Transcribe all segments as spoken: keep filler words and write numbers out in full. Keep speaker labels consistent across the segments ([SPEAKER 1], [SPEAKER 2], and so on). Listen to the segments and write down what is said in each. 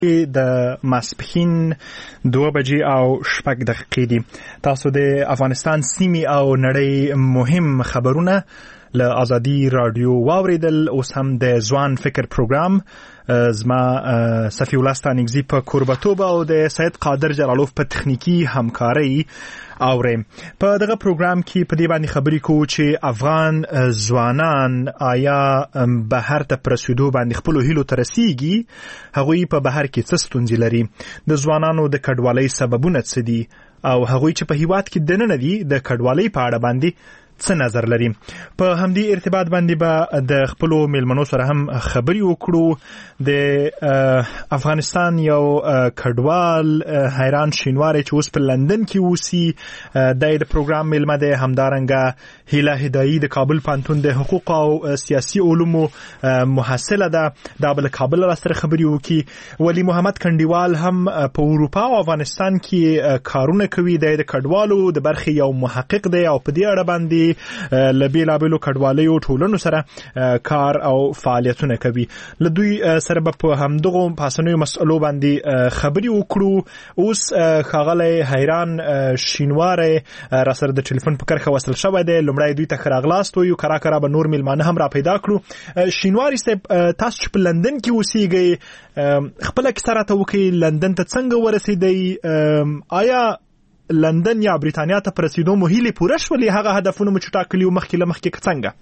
[SPEAKER 1] د ماسپښین دوه بجې او شپږ دقیقې دي. تاسو د افغانستان سیمې او نړۍ مهم خبرونه له ازادي رادیو واوریدل. اوس هم د ځوان فکر پروګرام زما صفی الله ستانکزی په کوربتوب او د سید قادر جلالوف په تخنیکی همکاري اورم. په دغه پروګرام کې په دې باندې خبرې کوو چې افغان ځوانان آیا بهر ته پرسیدو باندې خپل هیلو ته رسیږي، هغوی په بهر کې څه ستونزې لري، د ځوانانو د کډوالۍ سببونه څه دي، او هغوی چې په هیواد کې دننه دي د کډوالۍ په اړه باندې څه نظر لري. په همدې ارتباط باندې به د خپلو میلمنو سره هم خبرې وکړو. د افغانستان یو کډوال حیران شینواری چې اوس په لندن کې اوسي د پروګرام میلمه دی، همدارنګه هیله هدایي د کابل پوهنتون د حقوق او سیاسي علومو محصله ده، دا به له کابل سره خبرې وکړي. ولی محمد کنډیوال هم په اروپا او افغانستان کې کارونه کوي، د کډوالو د برخې یو محقق دی او په دې اړه باندې لبی لابلو کډوالیو ټولنو سره کار او فعالیتونه کوي. له دوی سره په همدغه پاسنیو مسئلو باندې خبرې وکړو. اوس خاغلی حیران شینواری را سره د ټلیفون په کرخه وصل شوی دی. لومړی دوی ته خراغلاست ویو، کرا کرا به نور میلمانه هم را پیدا کړو. شینواری صاحب، تاسو چې په لندن کې اوسیږئ، خپل کیسه راته وکړئ، لندن ته څنګه ورسېدئ؟ آیا لندن یا بریتانیا ته پر رسیدو مو هیلې پوره شولې، هغه هدفونه مو چې ټاکلي وو مخکې له مخکې څنګه؟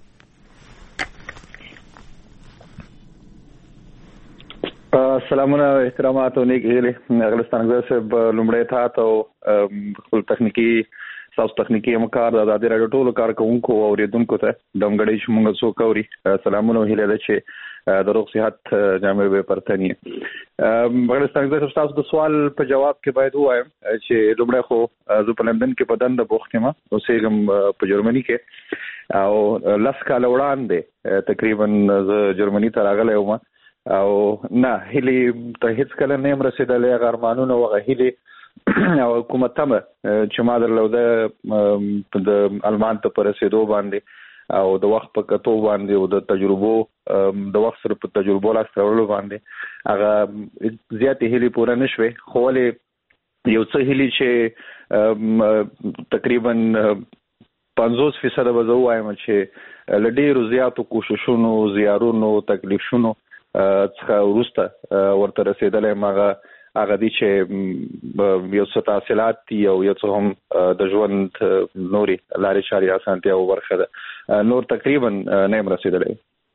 [SPEAKER 2] سلامونه، احترامات او نیک هیلې. اغلستان صاحب لومړی ته او خپل تخنیکی تاسو تخنیکی همکار د ازادي رادیو ټولو کارکونکو او اوریدونکو ته د مګړې چې موږ څوک اوري سلامونه او هیله ده چې د روغ صحت جامع به پرتنی. بغلستان د تاسو د سوال په جواب کې باید وایم چې لومړی خو زه په لندن کې په دنده بوخت یم، اوسېږم په جرمني کې او لس کاله وړاندې تقریبا زه جرمني ته راغلی وم او نه هیلې ته هیڅ کله نه یم رسېدلی، هغه ارمانونه او هغه هیلې او کومه تمه چې ما درلوده د المان ته په رسېدو باندې او د وخت په کتو باندې او د تجربو د وخت سره په تجربو لاسته راوړلو باندې هغه زیاتې هیلې پوره نه شوې. خو ولې یو څه هیلې چې تقریبا پنځوس فیصده به زه ووایم چې له ډېرو زیاتو کوششونو، زیارونو، تکلیفونو څخه وروسته ورته رسېدلی یم. هغه هغه دی چې یو څه تحصیلات دي او یو څه هم د ژوند نوري لارې چارې اسانتیا او برخه ده، نور تقریبا نه یم رسېدلی.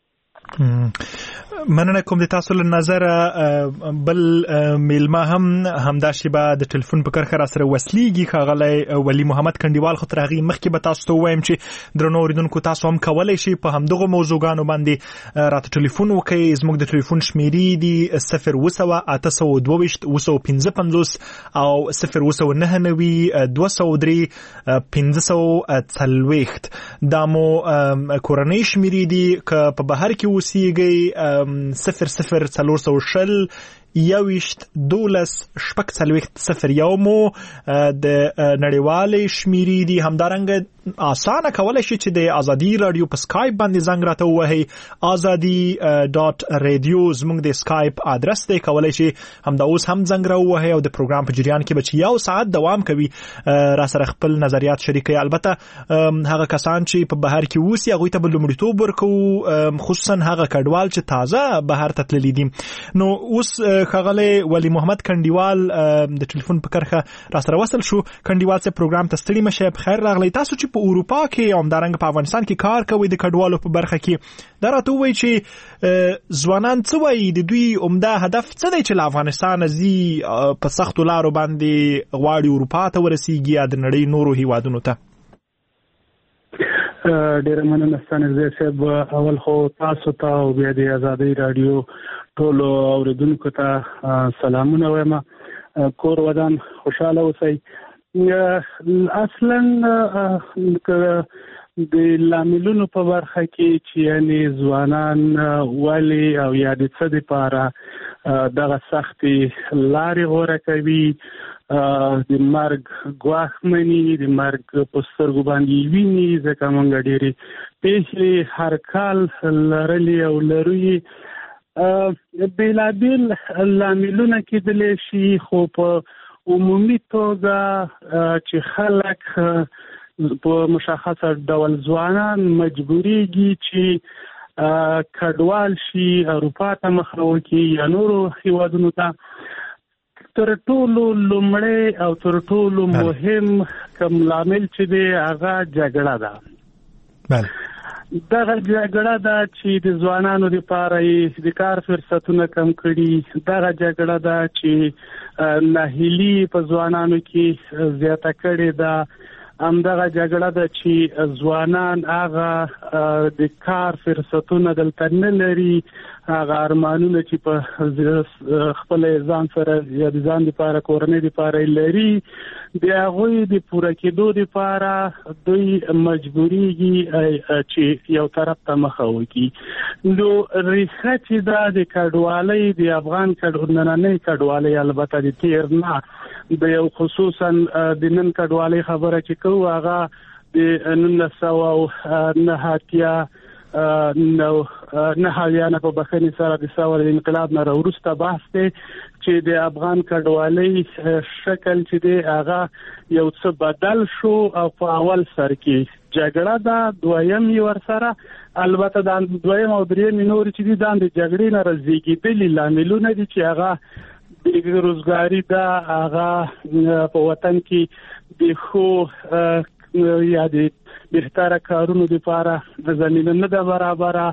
[SPEAKER 1] مننه کوم د تاسو له نظره. بل میلمه هم همدا شیبه د ټلیفون په کرخه را سره وسلیږي، ښاغلی ولی محمد کنډیوال. خو تر هغې مخکې به تاسو ته ووایم چې درنو اورېدونکو تاسو هم کولی شئ په همدغو موضوعګانو باندې راته ټلیفون وکړئ. زموږ د ټلیفون شمیرې دي صفر اوه سوه اته سوه دوه ویشت اوه سوه پنځه پنځوس او صفر اوه سوه نهه نوي دوه سوه درې پنځه سوه څلوېښت. دا مو کورنۍ شمیرې دي. که په بهر کې اوسیږئ، صفر صفر څلور سوه شل یویشت دولس شپږ څلوېښت صفر یو مو د نړیوالې شمیرې دي. همدارنګه آسانه کولی شي چې د ازادي رادیو په سکایپ باندې زنګ راته ووهئ. ازادي ډاټ رادیو زموږ د سکایپ ادرس دی، کولی شي همدا اوس هم زنګ راووهئ او د پروګرام په جریان کې به چې یو ساعت دوام کوي را سره خپل نظریات شریکوي. البته هغه کسان چې په بهر کې اوسي هغوی ته به لومړیتوب ورکوو، خصوصا هغه کډوال چې تازه بهر ته تللي دي. نو اوس ښاغلی ولی محمد کنډیوال د ټلیفون په کرخه را سره وصل شو. کنډیوال صاحب پروګرام ته ستړي مه شئ، بخیر راغلی. تاسو چې په اروپا کې او همدارنګه په افغانستان کې کار کوئ د کډوالو په برخه کې، دا راته ووایئ چې ځوانان څه وایي، د دوی عمده هدف څه دی چې له افغانستانه ځي په سختو لارو باندې غواړي اروپا ته ورسیږي یا د نړۍ نورو هیوادونو ته؟
[SPEAKER 3] ډېره مننه ستانکزی صاحب. اول خو تاسو ته او بیا د ازادي رادیو ټولو اوریدونکو ته سلامونه وایم. کور ودان خوشاله اوسئ. اصلا د لاملونو په برخه کې چې یعنې ځوانان ولې او یا د څه دپاره دغه سختې لارې غوره کوي، د مرګ ګواښ مني، د مرګ په سترګو باندې ویني، ځکه موږ ډېرې پیښې هر کال لرلې او لرو. بېلابېل لاملونه کېدلی شي، خو په عمومي توګه چې خلک په مشخصه ډول ځوانان مجبوریږي چې کډوال شي، اروپا ته مخه وکړي یا نورو هیوادونو ته. تر ټولو لومړی او تر ټولو مهم کوم لامل چې دی هغه جګړه ده.
[SPEAKER 1] بله
[SPEAKER 3] دغه جګړه ده چې د ځوانانو لپاره یې د کار فرصتونه کم کړي. دغه جګړه ده چې ناهیلي په ځوانانو کې زیاته کړې ده. همدغه جګړه ده چې ځوانان هغه د کار فرصتونه دلته نه لري، هغه ارمانونه چې په خپل ځان سره یا د ځان لپاره کورنۍ لپاره لري د هغوی د پوره کېدو لپاره دوی مجبوریږي چې یو طرف ته مخه وکړي. نو ریښه چې دا د کډوالۍ د افغان نننۍ کډوالۍ البته د تیر نه د یو خصوصا د نن کډوالۍ خبره چې کوو هغه د نولس سوه نهه اتیا نو نه حالیانه په بخښنې سره د ثورې انقلاب نه وروسته بحث دی چې د افغان کډوالۍ شکل چې دی هغه یو څه بدل شو او په اول سر کې جګړه ده، دویم یې ورسره البته د دویم او دریم نور چې دي د جګړې نه رازېږېدلي لاملونه دي چې هغه د روزګاری ده، هغه په وطن کې د خو یا د بهتره کارونو لپاره د زمینه نه ده برابره.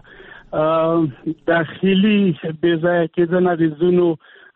[SPEAKER 3] داخلي بې ځایه کېدنه د ځینو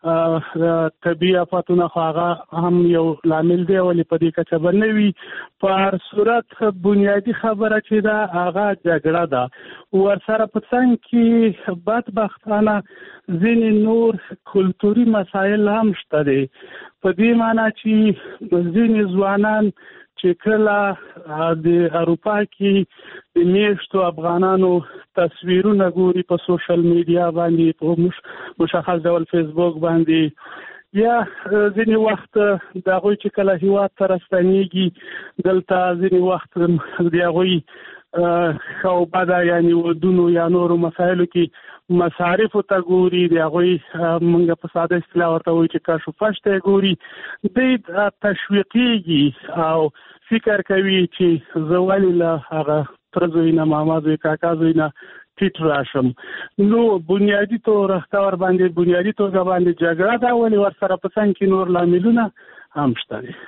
[SPEAKER 3] طبیعي آفاتونه خو هغه هم یو لامل دی، ولې په دې کچه به نه وي. په هر صورت بنیادي خبره چې ده هغه جګړه ده. ورسره په څنګ کې بدبختانه ځینې نور کلتوري مسایل هم شته دي، په دې معنی چې ځینې ځوانان چې کله د اروپا کې د میشتو افغانانو تصویرونه ګوري په سوشل میډیا باندې، په مشخص ډول فیسبوک باندې، یا ځینې وخت د هغوی چې کله هیواد ته راستنېږي دلته ځینې وخت د هغوی ښه او بده یعنې ودونو یا نورو مسایلو کې مصارفو ته ګوري، د هغوی موږ په ساده اصطلاح ورته وایو چې کش و فش ته ګوري. دوی تشویقېږي او فکر کوي چې زه ولې له هغه تره زوی نه ماما زوی کاکا زوی نه ټیټ راشم. نو بنیادي توګه ور باندې بنیادي توګه باندې جګړه ده، ولې ورسره په څنګ کې نور لاملونه هم شته دي.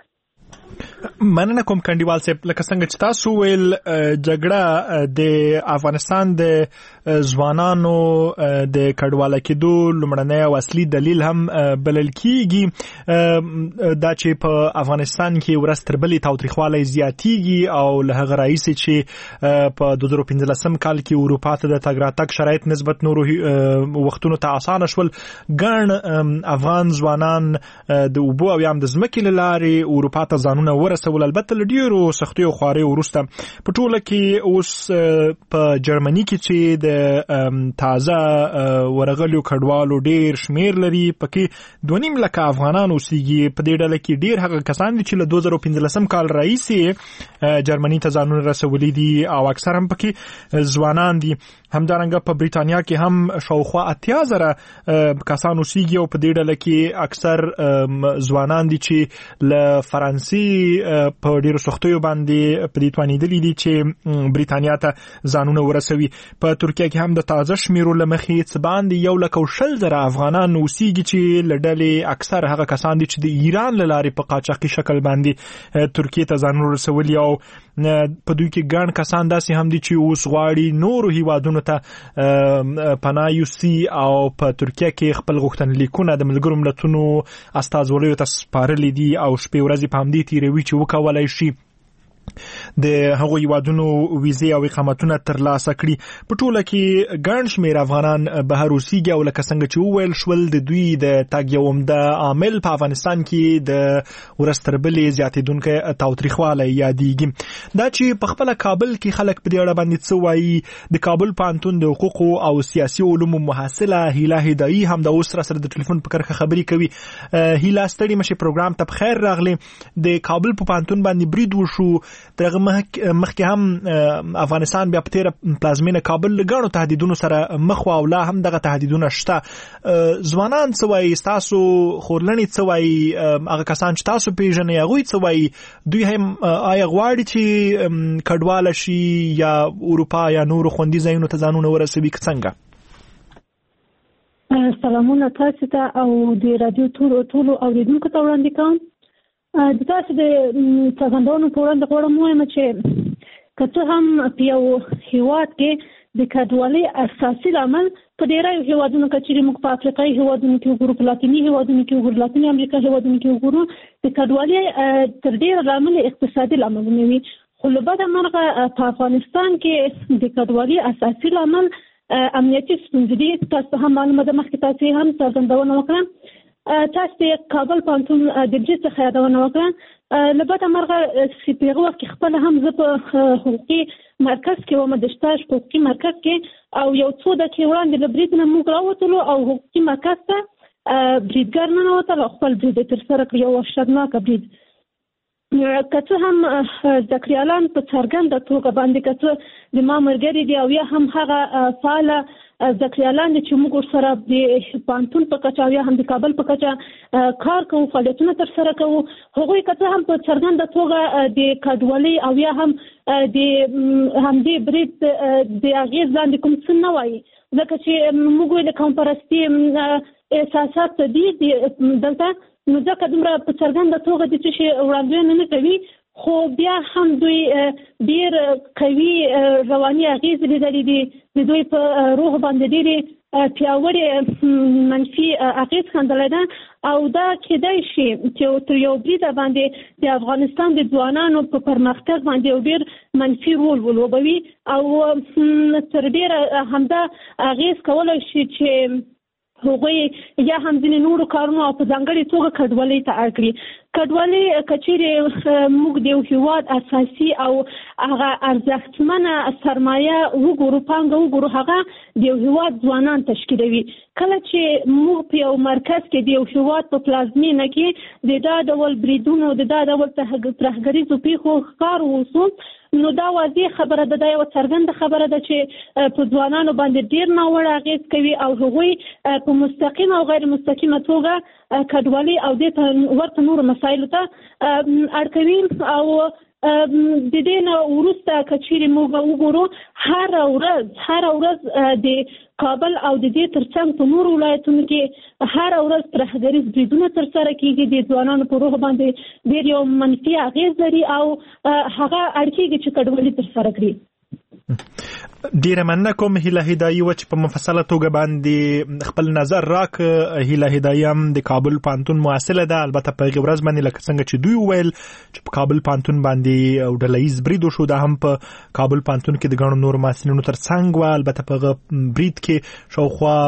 [SPEAKER 1] مننه کوم کنډیوال صاحب، لکه څنګه چې تاسو ویل جګړه د افغانستان د ځوانانو د کډواله کېدو لومړنی او اصلي دلیل هم بلل کېږي، دا چې په افغانستان کې ورځ تر بلې تاوتریخوالی زیاتېږي او له هغه راهیسې چې په دوه زره پنځلسم کال کې اروپا ته د تګ راتګ شرایط نسبت نورو وختونو ته اسانه شول. ګڼ افغان ځوانان د اوبو او یا هم د ځمکې له لارې اروپا ته ځانونه ورسول، البته له ډیرو سختیو خوارۍ وروسته. په ټوله کې اوس په جرمني کې چې د تازه ورغلیو کډوالو ډیر شمیر لري، پکې دوه نیم لکه افغانان اوسېږي. په دې ډله کې ډیر هغه کسان دي چې له دوه زره پنځلسم کال راهیسې جرمني ته ځانونه رسولي دي او اکثر هم پکې ځوانان دي. همدارنګه په بریتانیا کې هم شاوخوا اتیا زره کسان اوسېږي او په دې ډله کې اکثر ځوانان دي چې له فرانسې په ډیرو سختیو باندې په دې توانېدلي دي چې بریتانیا ته ځانونه ورسوي. په ترکیه کې هم د تازه شمیرو له مخې څه باندې یو لک او شل زره افغانان اوسېږي چې له ډلې اکثر هغه کسان دي چې د ایران له لارې په قاچاقي شکل باندې ترکیه ته ځانونه رسولي، او په دوی کې ګڼ کسان داسې هم دي چې اوس غواړي نورو هیوادونو ته پناه یوسي او په ترکیه کې خپل غوښتنلیکونه د ملګرو ملتونو استازولیو ته سپارلي دي او شپې ورځې په همدې تیروي چې وکولای شي د هغو هیوادونو ویزې او اقامتونه ترلاسه کړي. په ټوله کې ګڼ شمېر افغانان بهر اوسېږي او لکه څنګه چې وویل شول د دوی د تګ یو عمده عامل په افغانستان کې د ورځ تر بلې زیاتېدونکی تاوتریخوالی یادېږي. دا چې په خپله کابل کې خلک په دې اړه باندې څه وایي، د کابل پوهنتون د حقوقو او سیاسي علومو محصله هیله هدایي هم د اوس سره سره د ټلیفون په کرښه خبرې کوي. هیله ستړي مشې پروګرام ته بخیر راغلې. د کابل په پوهنتون باندې برید وشو، دغه مخکې هم افغانستان بیا په تیر پلازمینه کابل لګانو تهدیدونو سره مخ او لا هم دغه تهدیدونه شته. ځوانان څه وایي، تاسو خورلنې څه وایي، هغه کسان چې تاسو پیژنئ هغوی څه وایي؟ دوی هم آیا غواړي چې کډواله شي یا اروپا یا نورو خوندي ځایونو ته ځانونه ورسوي که څنګه؟
[SPEAKER 4] سلامونه تاسو ته او د رادیو ټولو ټولو اوریدونکو ته وړاندې کوم. د تاسو د څرګندونو په وړاندې غواړم ووایم چې که څه هم په یو هېواد کې د کډوالۍ اساسي لامل په ډېرو هېوادونو کې چې موږ په افریقایي هېوادونو کې وګورو، په لاتیني هېوادونو کې وګورو، لاتیني امریکا هېوادونو کې وګورو، د کډوالۍ تر ډېره لامل اقتصادي لاملونه وي. خو له بده مرغه په افغانستان کې د کډوالۍ اساسي لامل امنیتي ستونزې دي. تاسو هم معلومه ده، مخکې تاسو هم څرګندونه وکړه، تاسو د کابل پوهنتون د برید څخه یادونه وکړه. له بده مرغه چې په هغه وخت کې خپله هم زه په حقوقي مرکز کې وم، د شتاژ په حقوقي مرکز کې، او یو څو دقیقې وړاندې له برید نه موږ راوتلو او حقوقي مرکز ته بریدګر ننوتل او خپل برید یې ترسره کړ، یو وحشتناکه برید. که څه هم زکریالان په څرګنده توګه باندې که څه د ما ملګري دي او یا هم هغه فعاله زکریالان دي چې موږ ورسره د پوهنتون په کچه او یا هم د کابل په کچه کار کوو، فعالیتونه ترسره کوو، هغوی که څه هم په څرګنده توګه د کډوالۍ او یا هم د همدې برید د اغېز لاندې کوم څه نه وایي، ځکه چې موږ ویل قوم پرستي احساسات دي دلته، نو ځکه دومره په څرګنده توګه د څه شي وړاندوینه نه کوي، خو بیا هم دوی ډېر قوي رواني اغېزې لیدلې دي، د دوی په روح باندې ډېرې پیاوړې منفي اغېز ښندلی ده، او دا کیدای شي چې تر یو بریده باندې د افغانستان د ځوانانو په پرمختګ باندې یو ډېر منفي رول ولوبوي، او تر ډېره همدا اغېز کولی شي چې هغوی یا هم ځینې نورو کارونو او په ځانګړې توګه کډوالۍ ته اړ کړي. کډوالۍ که چیرې موږ د یو هېواد اساسي او هغه ارزښتمنه سرمایه وګورو، پانګه وګورو، هغه د یو هېواد ځوانان تشکیلوي. کله چې موږ په یو مرکز کې د یو هېواد په پلازمینه کې د دا ډول بریدونو، د دا ډول ترهګریزو پیښو ښکار واوسو، نو دا واضح خبره ده، دا یوه څرګنده خبره ده چې په ځوانانو باندې ډېر ناوړه اغېز کوي او هغوی په مستقیمه او غیر مستقیمه توګه کډوالۍ او دې ته ورته نورو مسایلو ته اړ کوي. او د دې نه وروسته که چیرې موږ وګورو، هره ورځ هره ورځ د کابل او د دې تر څنګ په نورو ولایتونو کې هره ورځ ترهګریز بریدونه ترسره کېږي، د ځوانانو په روح باندې ډېر یو منفي اغېز لري او هغه اړ کېږي چې کډوالي ترسره کړي.
[SPEAKER 1] ډیره مننه کوم هیله هدایي و چې په مفصله توګه باندې خپل نظر راک. هیله هدایي هم د کابل پوهنتون محصله ده، البته په هغې ورځ باندې لکه څنګه چې دوی وویل چې په کابل پوهنتون باندې او ډلهییز برید وشو، دا هم په کابل پوهنتون کې د ګڼو نورو محصلینو تر څنګ وه. البته په هغه برید کې شاوخوا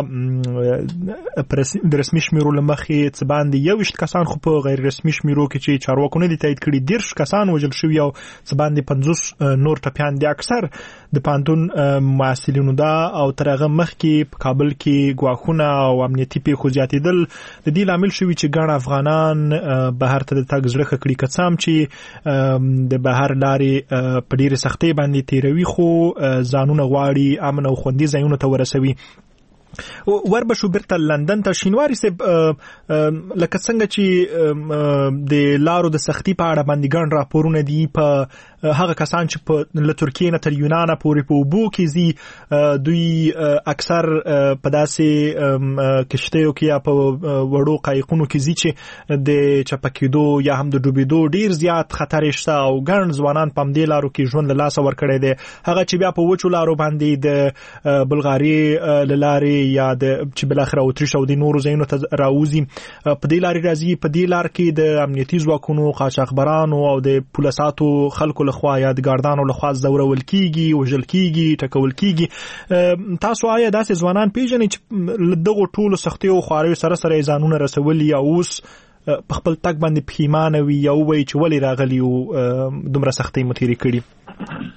[SPEAKER 1] د رسمي شمیرو له مخې څه باندې یوویشت کسان، خو په غیر رسمي شمیرو کې چې چارواکو نه دي تایید کړي دېرش کسان وژل شوي او څه باندې پنځوس نور ټپیان دي. اکثر د پوهنتون محصلینو دا او تر هغه مخکې په کابل کې ګواښونه او امنیتي پیښو زیاتېدل د دې لامل شوي چې ګڼ افغانان بهر ته د تګ زړه ښه کړي، که څه هم چې د بهر لارې په ډېرې سختۍ باندې تېروي، خو ځانونه غواړي امن او خوندي ځایونو ته ورسوي. وربشو بیرته لندن ته. شینواري صاحب، لکه څنګه چې د لارو د سختي په اړه باندې ګڼ راپورونه دي، په هغه کسان چې په له ترکیې نه تر یونانه پورې په اوبو کې ځي، دوی اکثر په داسې کشتیو کې یا په وړو قایقونو کې ځي چې د چپه کېدو یا هم د ډوبېدو ډېر زیات خطر یې شته، او ګڼ ځوانان په همدې لارو کې ژوند له لاسه ورکړی دی. هغه چې بیا په وچو لارو باندې د بلغاري له لارې یا د چې بلاخره اتریش او د نورو ځایونو ته راوځي، په دې لارې راځي. په دې لار کې د امنیتي ځواکونو، قاچاقبرانو او د پولیساتو خلکو لخوا یا د ګاردانو لخوا ځورول کېږي، وژل کېږي، ټکول کېږي. تاسو آیا داسې ځوانان پیژنئ چې له دغو ټولو سختیو او خواریو سره سره یې ځانونه رسولي یا اوس په خپل تګ باندې پښیمانه وي یا ووایي چې ولې راغلي او دومره سختۍ مو تېرې کړي؟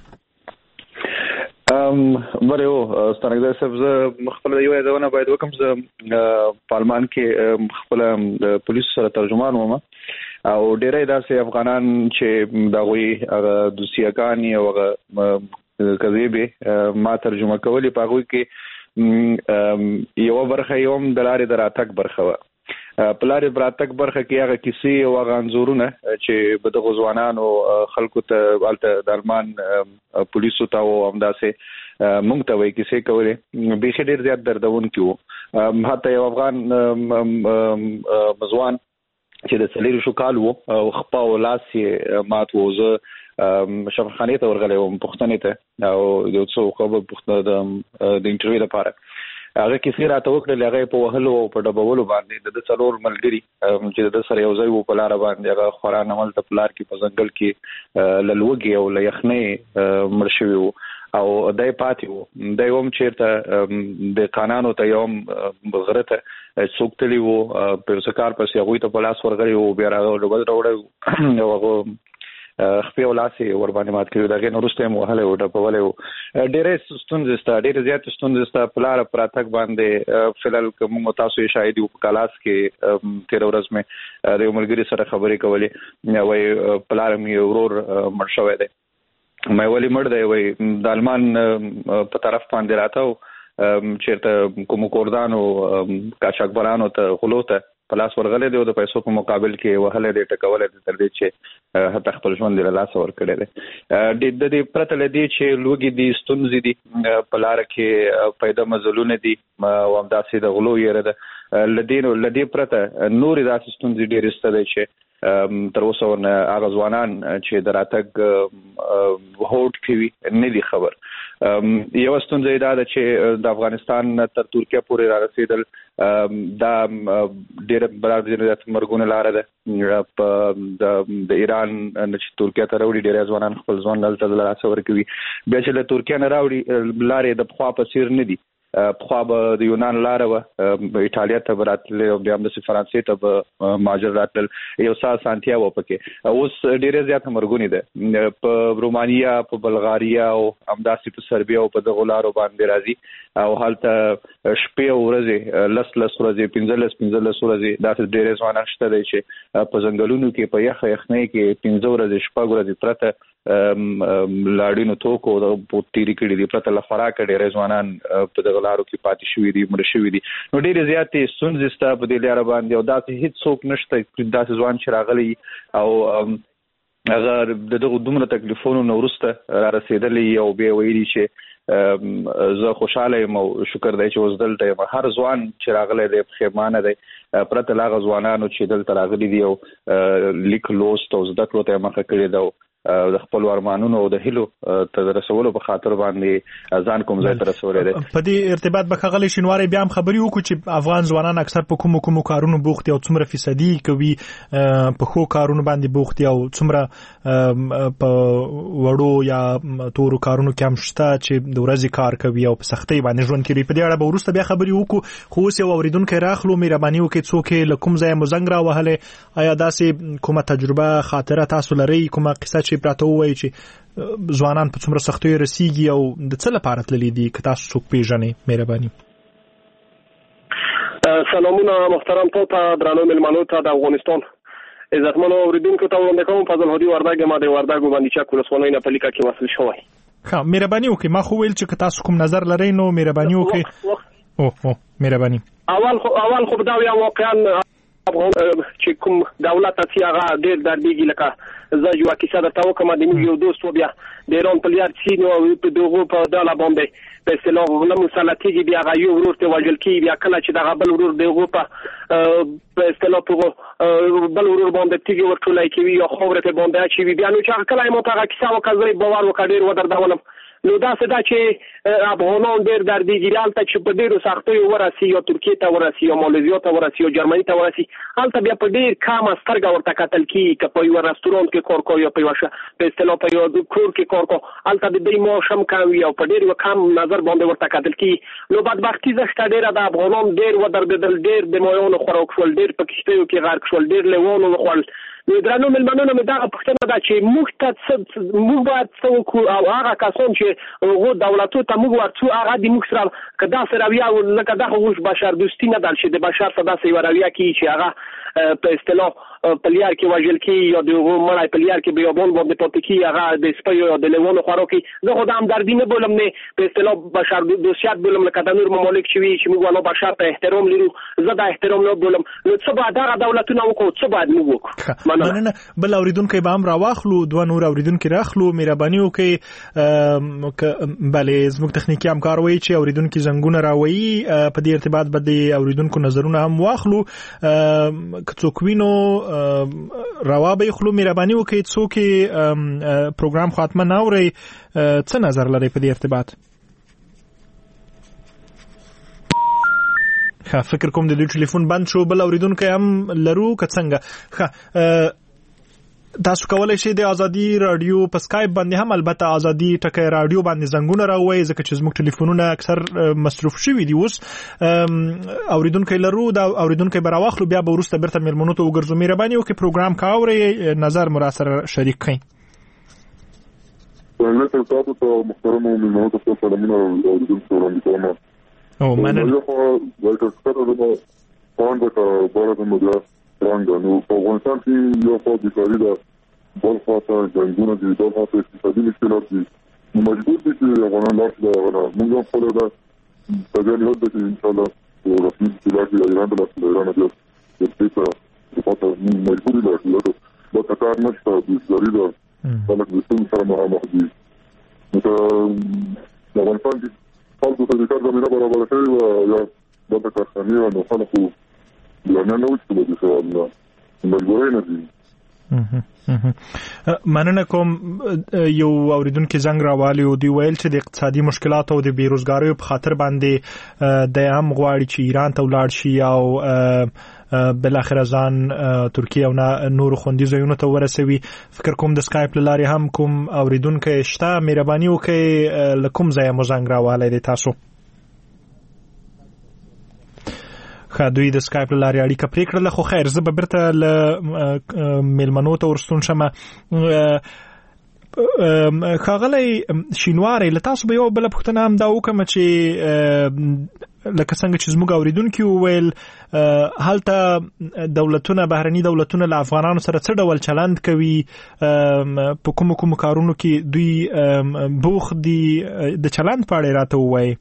[SPEAKER 2] ام بره او ستانګدا صاحب، زه خپل یو یادونه باید وکم. زه په آلمان کې خپل د پولیسو سره ترجمان وم، او ډېرې داسې افغانان چې دغوی دوسیاګانی او کذيبه ما ترجمه کولی په هغه کې یو برخه یوم د لارې دراتک برخه و په لارې دراتک برخه کې هغه کیسې او هغه انزورونه چې په دغه ځوانانو خلکو ته والته درمان پولیسو ته او همداسې مونږ ته وایي کیسې کولې به ډېر زیات دردون کیو حتی یو افغان مزوان چې د سلیرو شو کال وو او خپل ولاس یې مات ووزه شفاخانه ته ورغلی وم پښتنې ته او یو څو خبر پښتنه د د انټرویو لپاره هغه کیسې راته وکړل هغه په وهلو او په ډبولو باندې د څلور ملګری چې د سره یو ځای وو په لار باندې هغه خوران عمل ته پلار کې په ځنګل کې للوګي او ليخنې مرشوي وو او دای پاتې وو دای هم چیرته د قانونو ته یوم بغرته څوکتلی وو په سکار پسې هغه ته پلاس ورغلی وو بیا راغلو ډبل راوړل او هغه خپل ولاسي ور باندې مات کړو دغه نورسته موهله وډه په ولې ډېرې ستونزې ستاره ډېرې زیات ستونزې ستاره پلار پراتک باندې فلل کوم تاسو یې شاهد یو کلاس کې تیر ورځ مې د عمرګری سره خبرې کولې وای پلار مې ورور مړ شوی دی مې ولې مړ دی وای د المان په طرف باندې راتاو چیرته کوم کوردانو کاچاکبرانو ته غلوته پلاس ورغله دی او د پیسو په مقابل کې وهله دی ټکوله تر دې چې هته خپل ژوند له لاس ور کړی دی د دې پرته لدی چې لوګي دي ستونزې دي په لار کې پیدا مزلونه دي او همداسې د غلو یې ده لدین لدی پرته نور داسې ستونزې ډېرې ستده چې تر اوسه ورنه هغه ځوانان چې دراتګ هوټ کوي نه دي خبر یو ستونزې دا ده چې د افغانستان تر ترکیه پورې را رسیدل دا ډېر برابر مرګونه لار ده په د ایران چې ترکیه ته راوړي ډېر ځوانان خپل ځوان دلته د لاسه ورکوي بیا چې له ترکیه نه راوړي لارې د خوا په سیر نه دي خو به د یونان لار و ایتالیا ته براتل او بیا د فرانسې ته به ماجر راتل یو سال سانتیا و پکې اوس ډېر زیات مرګونی ده په رومانیا په بلغاریا او همداسې په سربیا او په دغه لارو باندې راځي او حالت شپې او ورځې لس لس ورځې پنځلس پنځلس ورځې دا ډېر ځوانان شته دي چې په ځنګلونو کې په یخ یخنۍ کې پنځه ورځې شپږ ورځې پرته لاړینو توکو د پوتېری کړي دي پرته لخراک ډېر ځوانان په دغه لارو کې پاتې شوی دي مړ شوی دي نو ډېر زیاتې ستونزې ستا په دې لار باندې او داسې هیڅ څوک نشته داسې ځوان چې راغلی او هغه دغه دومره تکلیفونو نو ورسته را رسیدلی او به ویلي چې زه خوشاله یم او شکر دی چې اوس دلته هر ځوان چې راغلی دی پښیمانه دی پرته له هغه ځوانانو چې دلته راغلي دي او لیک لوست او زده کړو ته مخه کړې ده د خپل ارمانونو او د هیلو ته رسولو په خاطر باندې ځان کوم ځای ته رسولې ده
[SPEAKER 1] په دې ارتباط به خغلی شنواري بیا هم خبري وکړو چې افغان ځوانان اکثر په کوم کوم کارونو بوخت او څومره فیصدي کوي په خو کارونو باندې بوخت او څومره په وړو یا تورو کارونو کې هم شته چې د ورځې کار کوي او په سختۍ باندې ژوند کوي په دې اړه به ورسته بیا خبري وکړو خو اوس یو اوریدونکو راخلو مهرباني وکړئ څوک له کوم ځای مزنګ را وهله آیا داسې کومه تجربه خاطره تاسو لري کومه قصه چې پراته وایي چې ځوانان په څومره سختیو رسیږي او د څه لپاره تللي دي که تاسو څوک پیژنئ مهرباني
[SPEAKER 5] سلامونه محترم تو ته درنو مېلمنو ته د افغانستان عزتمنو اوریدونکو ته وړاندې کوم فضل هدي وردګ ما د وردګ باندې چک ولسوالۍ نه په لیکه کې وصل شوی
[SPEAKER 1] ښه مهرباني وکړئ ما خو ویل چې که تاسو کوم نظر لرئ نو مهرباني وکړئ او او مهرباني
[SPEAKER 5] اول خو اول خو دا یا واقعا چې کوم دولت چې هغه ډېر دردېږي لکه زه یو کیسه درته وکړم د یو دوست و بیا د ایران په لیار سین او په دغه په ډاله باندې په اصطلاح له مسلطیږي بیا هغه یو ورور ته وژل کېږي بیا کله چې دغه بل ورور دغه په په اصطلاح په بل ورور باندې تیږي ورټولای کوي یا خاورې په باندې اچوي بیا نو چې کله مو هغه کیسه وکړي باور وکړ ډېر ودردولم نو دا څه دا چې افغانان ډېر دردېږي هلته چې په ډېرو سختیو ورسي یا ترکیې ته ورسي یا مالیزیا ته ورسي یا جرمني ته ورسي هلته بیا په ډېر کمه سترګه ورته کتل کېږي که په یوه رستورانت کې کار کوي یا په یوه په اصطلاح په یوه کور کې کار کوي هلته د دوی معاش هم کم وي او په ډېر یوه کم نظر باندې ورته کتل کېږي نو بدبختي زه شته ډېره د افغانان ډېر ودردېدل ډېر د مایانو خوراک شول ډېر په کښتیو کې غرق شول ډېر لیوانو وخوړل نو درنو ملمنونو مې دا پوښتنه ده چې موږ ته موږ باید څه وکړو او هغه کسان چې هغو دولتو ته موږ ورڅو هغه د موږ سره که داسې رویه لکه دغه اوس بشر دوستي نه ده چې د بشر ته داسې یوه رویه کوي چې هغه په اصطلاح په لیار کې وژل کېږي یا د هغو مړی په لیار کې بیابان باندې پاتې کېږي هغه د سپیو یا د لیوانو خوراک کوي. زه خو د همدردي نه بولم نه په اصطلاح بشر دوستیت بولم لکه د نور ممالک چې وي چې موږ والا بشر ته احترام لرو. زه دا احترام نه بولم. نو څه باید هغه دولتونه وکړو څه باید موږ وکړو.
[SPEAKER 1] مننه. بل اورېدونکی به هم راواخلو دوه نور اورېدونکي راخلو مهرباني وکړئ. بلې زموږ تخنیکي همکار وایي چې اورېدونکي زنګونه راوایي په دې ارتباط به د اورېدونکو نظرونه هم واخلو. که څوک وینو روا به خلو مهرباني وکړئ څوک پروګرام خاتمه نه اوري څه نظر لري په دې ارتباط؟ ښه فکر کوم د دوی ټلیفون بند شو. بل اورېدونکی هم لرو که څنګه؟ ښه تاسو کولای شئ د ازادي رادیو په سکایپ باندې هم البته ازادي ټکی رادیو باندې زنګونه راووي ځکه چې زموږ ټلیفونونه اکثر مصروف شوي دي. اوس اورېدونکی لرو دا اورېدونکی به راواخلو بیا به وروسته بیرته مېلمنو ته وګرځو. مهرباني وکړئ پروګرام که اورئ نظر مو راسره شریک کړئ.
[SPEAKER 6] تاسو ته محترمو مېلمنو ته سلامونه اورېدونکو وړاندې کوم.
[SPEAKER 1] او مننه.
[SPEAKER 6] څنګه نو په افغانستان کې یو څه د کاری دا بل خاطر جنګونه دي دا خاطر اقتصادي مشکلات دي. مجبور دي چې افغانان لاس دا موږ هم خپل دا تجربه هڅه کوي ان شاء الله او رسمي چې د ایران د لاس د ایران د دې په خاطر مجبور دي چې دا کار نشته د اسرائیل خلک د څه سره مخامخ دي. نو د افغانستان کې خلکو ته د کار زمينه برابر شوی او یا د کارخانې او خلکو لانه نو چې د څه نه مجبورای نه دي.
[SPEAKER 1] مننه کوم. یو اوریدونکو زنګ راوالي او دی ویل چې د اقتصادي مشکلات او د بیروزګاری په خاطر باندې د هم غواړي چې ایران ته ولاړ شي او بل اخر ځان ترکیه او نور خوندي ځایونو ته ورسوي. فکر کوم د سکایپ لاري هم کوم اوریدونکو شته. مهرباني وکړئ لکم ځای مو زنګ راوالي د تاسو. خا دوی د سکایپ لاري اړیکه پرې کړله خو خیر زه به بیرته له میلمنو ته ورستون شم. ښاغلی شینواری له تاسو به یو بله پوښتنه هم دا وکړم چې لکه څنګه چې زموږ اورېدونکي وویل هلته دولتونه بهرني دولتونه له افغانانو سره څه ډول چلند کوي په کومو کومو کارونو کې دوی بوخت دي د چلند په اړه راته ووایي.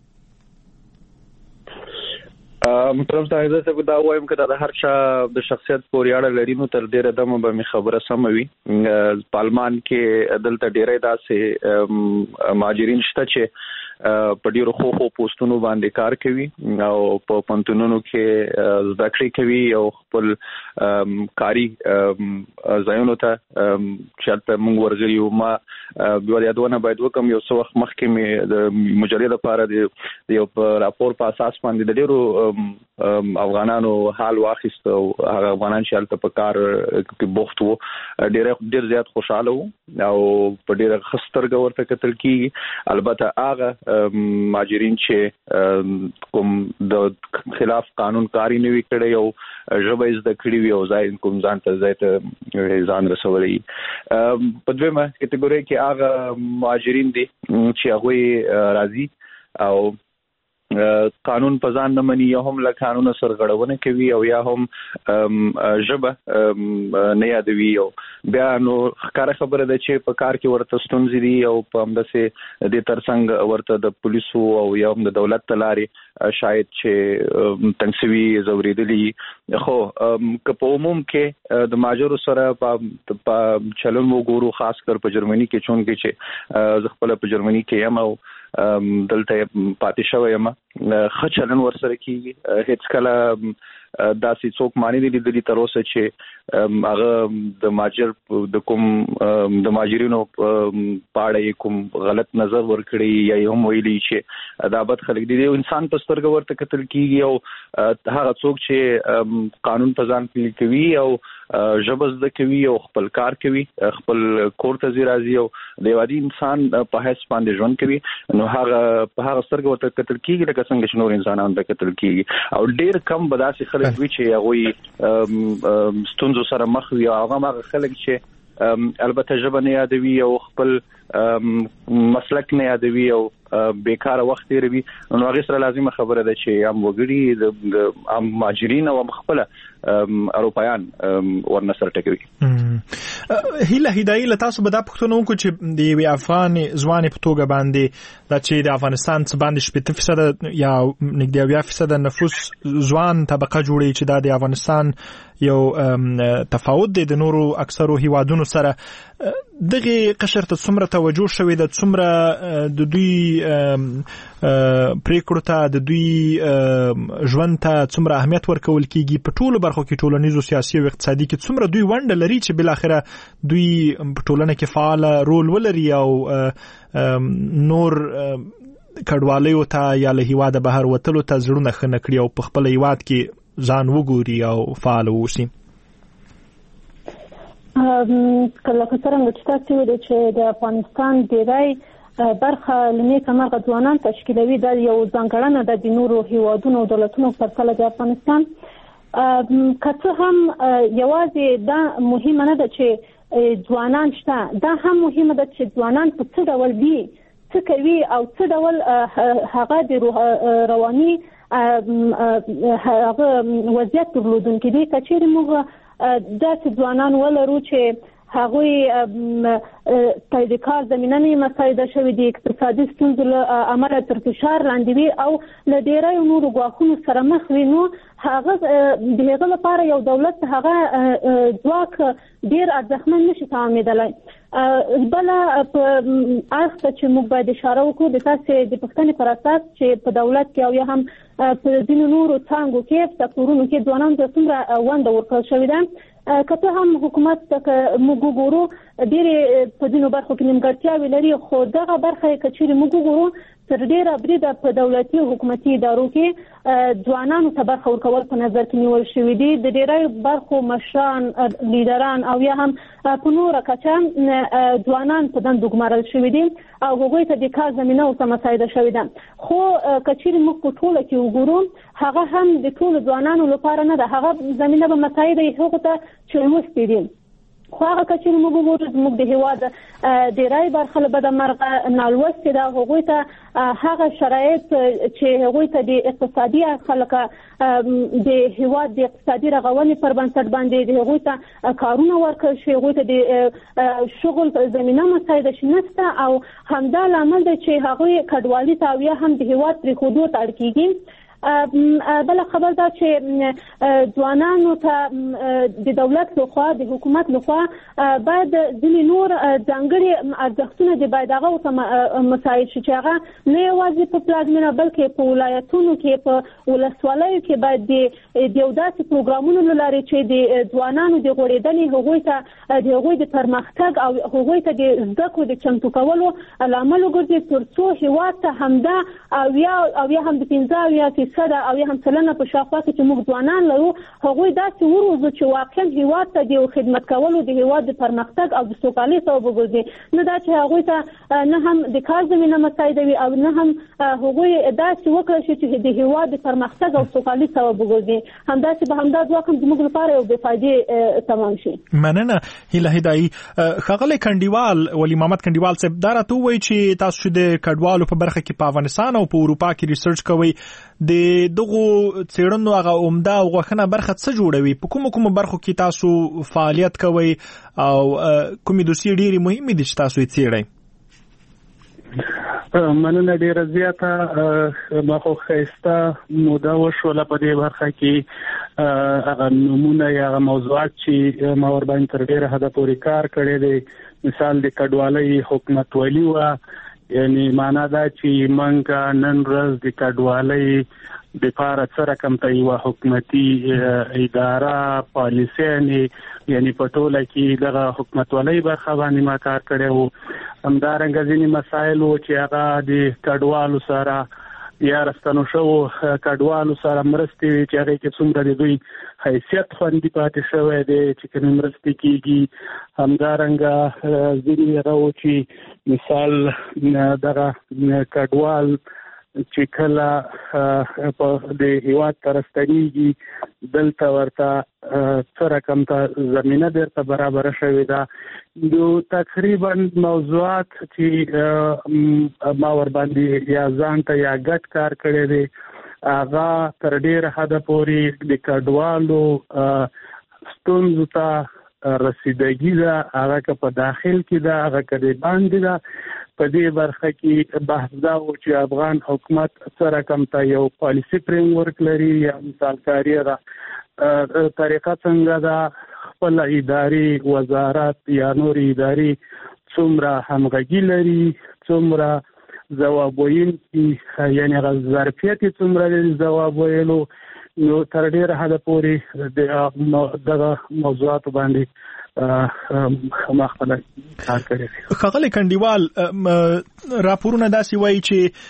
[SPEAKER 2] محترم صاحب زه دا وایم که دا هر چا د شخصیت پورې اړه لري نو تر ډیره دمه به می خبره سم وي. پالمان کې دلته ډیره داسې مهاجرین شته چې په ډیرو خو خو پوسټونو باندې کار کوي او په پنتونونو کې زده کړې کوي او خپل کاری ځایونو ته چلته موږ ورغلي یو. ما بیا یادونه باید وکم یو څو وخت مخکې مې د مجلې لپاره د یو راپور په اساس باندې د ډیرو افغانانو حال واخیست او هغه افغانان چې هلته په کار کې بوخت وو ډیر ډیر زیات خوشاله وو او په ډیره ښه سترګه ورته کتل کېږي. البته هغه مهاجرین چې کوم د خلاف قانون کاری نه وي کړی او ژبه زده کړې وي او ځای کوم ځان ته ځای ته ځان رسولی. په دویمه کټګورۍ کې هغه مهاجرین دي چې هغوی راځي او قانون په ځان نه مني یا هم له قانونه سرغړونه کوي او یا هم ژبه نه یادوي او بیا نو ښکاره خبره ده چې په کار کې ورته ستونزې دي او په همداسې د ترڅنګ ورته د پولیسو او یا هم د دولت ته لارې شاید چې تنګ سوي ځورېدلي. خو که په عموم کې د مهاجرو سره په چلن وګورو خاص کر په جرمني کې چون کې چې زه خپله په جرمني کې یم او دلته پاتې شوی یم ښه چلن ورسره کېږي. هیڅ کله داسې څوک معنی نه لیدلي تر اوسه چې هغه د مهاجر د کوم د مهاجرینو په اړه کوم غلط نظر ورکړي یا هم ویلي چې دا بد خلک دي. انسان په سترګه ورته کتل کېږي او هغه څوک چې قانون په ځان پلي کوي او ژبه زده کوي او خپل کار کوي خپل کور ته ځي راځي او د یو عادي انسان په حیث باندې ژوند کوي نو هغه په هغه سترګه ورته کتل کېږي لکه څنګه چې نور انسانان ته کتل کېږي. او ډېر کم به داسې خلک وی چې هغه ستونزو سره مخ وي او هغه خلک چې البته ژبه نه یادوي او خپل مسلک نه یادوي او بیکاره وخت تیروي نو هغه سره لازمه خبره ده چې هم وګړي د هم ماجرین او خپل اروپایان ورنه سره ټکوي.
[SPEAKER 1] هیله هدایي له تاسو به دا پوښتنه وکړو چې د یوې افغان ځوانې په توګه باندې دا چې د افغانستان څخه باندې شپږ فیصد یا نږدې اویا فیصد نفوس ځوان طبقه جوړي چې دا د افغانستان یو تفاوت دی د نورو اکثرو هیوادونو سره. دغه قشر ته څومره توجه شوې ده، څومره د دوی پریکړو ته د دوی ژوند ته څومره اهمیت ورکول کیږي په ټولو برخو کې، ټولنیزو، سیاسي او اقتصادي کې څومره دوی ونډه لري چې بل اخره دوی په ټولنه کې فعال رول ولري او نور کډوالیو ته یا له هیواده بهر وتلو ته زړونه ښه نه کړي او په خپل هیواد کې ځان وګوري او فعال واوسي.
[SPEAKER 4] کله که څنګه چې تاسو ویل چې د افغانستان ډیری برخه لنی کمرغه ځوانان تشکیلوي د یو ځانګړنه د نورو هیوادونو او دولتونو په پرتله د افغانستان کته هم یوازې دا مهمه نه ده چې ځوانان شته، دا هم مهمه ده چې ځوانان په څه ډول دي، څه کوي او څه ډول هغه د رواني هغه وضعیت درلودونکي دي. کچېرې موږ داسې ځوانان ولرو چې هغوی د کار زمینه نه مساعده شوي دي، اقتصادي ستونزو له امله تر فشار لاندې وي او له ډېرو نورو ګواښونو سره مخ وي، نو هغه د هغه لپاره یو دولت هغه ځواک ډېر ارزښتمن نشي تعامېدلی. بله په اړخ ته چې موږ باید اشاره وکړو د تاسې د پوښتنې پر اساس چې په دولت کې او یا هم په ځینو نورو څانګو کې سکتورونو کې ځوانانو ته څومره ونډه ورکړل شوې ده. که څه هم حکومت ته موږ وګورو ډېرې په ځینو برخو کې نیمګړتیاوې لري، خو دغه برخه که چیرې موږ وګورو تر ډېره بریده په دولتي او حکومتي ادارو کې ځوانانو ته برخه ورکول په نظر کې نیول شوي دي. د ډېرو برخو مشران، لیډران او یا هم په نوره کچه ځوانان په دندو ګمارل شوي دي او هغوی ته د کار زمینه ورته مساعده شوې ده. خو که چیرې موږ په ټوله کې وګورو هغه هم د ټولو ځوانانو لپاره نه ده، هغه زمینه به مساعده یې هغو ته چې لوستي دي. خو هغه که چیرې موږ وګورو زموږ د هېواد ډېری برخه له بده مرغه نالوستې ده، هغوی ته هغه شرایط چې هغوی ته د اقتصادي اړخه لکه د هېواد د اقتصادي رغونې پر بنسټ باندې د هغوی ته کارونه ورکړل شي، هغوی ته د شغل زمینه مساعده شي نشته او همدا لامل دی چې هغوی کډوالي ته او یا هم د هېواد پرېښودو ته اړ کېږي. بله خبر دا چې ځوانانو ته د دولت لخوا د حکومت لخوا باید ځینې نور ځانګړي ارزښتونه د باید هغه ورته مساعد شي چې هغه نه یوازې په پلازمینه بلکې په ولایتونو کې په ولسوالیو کې باید د یو داسې پروګرامونو له لارې چې د ځوانانو د غوړېدنې هغوی ته د هغوی د پرمختګ او هغوی ته د زده کړو د چمتو کولو لامل وګرځي تر څو هېواد ته همدا اویا او یا هم د پنځه اویا فیصده او یا هم سلنه په شاوخوا کې چې موږ ځوانان لرو هغوی داسې وروزو چې واقعا هېواد ته د خدمت کولو د هېواد د پرمختګ او د سوکالۍ سبب وګرځي، نه دا چې هغوی ته نه هم د کار زمینه مساعده وي او نه هم هغوی داسې وکړی شي چې د هېواد د پرمختګ او سوکالۍ سبب وګرځي. همداسې به همدا ځواک هم زموږ لپاره یو بې فایدې تمام شي. مننه هیله هدایي. ښاغلی کنډیوال ولي محمد کنډیوال صاحب دا راته ووایي چې تاسو چې د کډوالو په برخه کې په افغانستان او په اروپا کې ریسرچ کوئ، د دغه څېړنو هغه عمده او غوښنه برخه څه جوړوي؟ په کومو کومو برخو کې تاسو فعالیت کوئ او کومې دوسیې ډېرې مهمې دي چې تاسو یې څېړئ؟
[SPEAKER 3] مننه ډیره زیاته. ما خو ښایسته موده وشوله په دې برخه کې هغه نمونه یا هغه موضوعات چې ما ورباندې تر ډېره حده پورې کار کړی دی، مثال د کډوالۍ حکومتولي وه، یعنی معنا دا چې منګه نن ورځ د کډوالۍ د پاره څه رقم ته یو حکومتي اداره پالیسي یعنی په ټوله کې دغه حکومتولۍ برخه باندې ما کار کړی وو. همدارنګه ځینې مسایل و چې هغه د کډوالو سره یا راستنو شو کډوالو سره مرستې وي چې هغه کې څومره د دوی حیثیت خوندي پاتې شوی دی چې کوم مرستې کیږي. همدارنګه ځینې هغه و چې مثال دغه کډوال چې کله په د هیواد ترستانیږي دلته ورته سره کم ته زمينه درته برابر شوې ده نو تقریبا موضوعات چې ما ور باندې یا ځان ته یا ګډ کار کړی دی هغه تر ډېره حده پورې د کډوالو ستونزو ته رسیدګي ده هغه که په داخل کې ده هغه که د باندې ده په دې برخه کې بحث دا و چې افغان حکومت سره کم ته یو پالیسي فریم ورک لري یا مثالکاري ده طریقه څنګه ده خپل اداري وزارت یا نور اداري څومره همغږي لري څومره ځواب ویونکي یعنې هغه ظرفیت یې څومره لري ځواب ویلو نو تر ډېره حده پورې دغه موضوعاتو باندې مخکله کار کړی دی.
[SPEAKER 1] ښاغلی کنډیوال راپورونه داسې وایي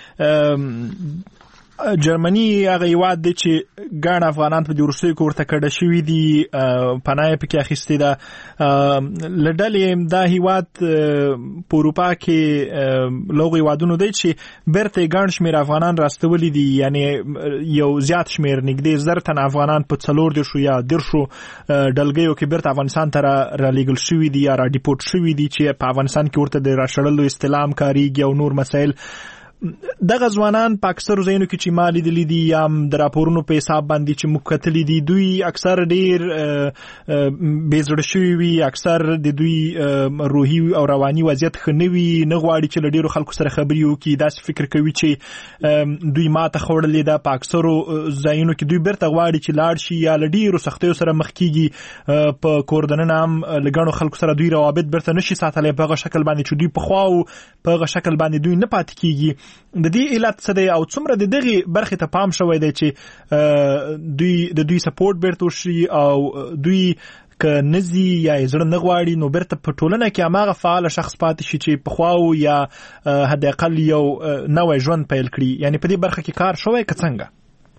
[SPEAKER 1] چې جرمني هغه هیواد دی چې ګڼ افغانان په دې وروستیو کې ورته کډه شوي دي پناه یې پکې اخیستې ده له ډلې دا هیواد په اروپا کې له هغو هیوادونو دی چې بیرته یې ګڼ شمېر افغانان راستولي دي یعنې یو زیات شمېر نږدې زر تنه افغانان په څلور دېرشو یا دېرشو ډلګیو کې بیرته افغانستان ته رالیږل شوي دي یا راډیپورټ شوي دي چې په افغانستان کې ورته د راشړلو استعلام کاریږي او نور مسایل دغه ځوانان په اکثرو ځایونو کې چې ما لیدلي دي یا د راپورونو په حساب باندې چې موږ کتلي دي دوی اکثر ډېر بې زړه شوي وي اکثر د دوی روحي او رواني وضعیت ښه نه وي نه غواړي چې له ډېرو خلکو سره خبرې وکړي داسې فکر کوي چې دوی ماته خوړلې ده په اکثرو ځایونو کې دوی بیرته غواړي چې لاړ شي یا له ډېرو سختیو سره مخ کېږي په کور دننه هم له ګڼو خلکو سره دوی روابط بیرته نشي ساتلی په هغه شکل باندې چې دوی پخوا و په هغه شکل باندې دوی نه پاتې کېږي د دې علت څه دی او څومره د دغې برخې ته پام شوی دی چې دوی د دوی سپورټ بیرته وشي او دوی که نزي یا یې زړه نه غواړي نو بیرته په ټولنه کې هماغه فعاله شخص پاتې شي چې پخوا و یا حداقل یو نوی ژوند پیل کړي یعنې په دې برخه کې کار شوی که څنګه؟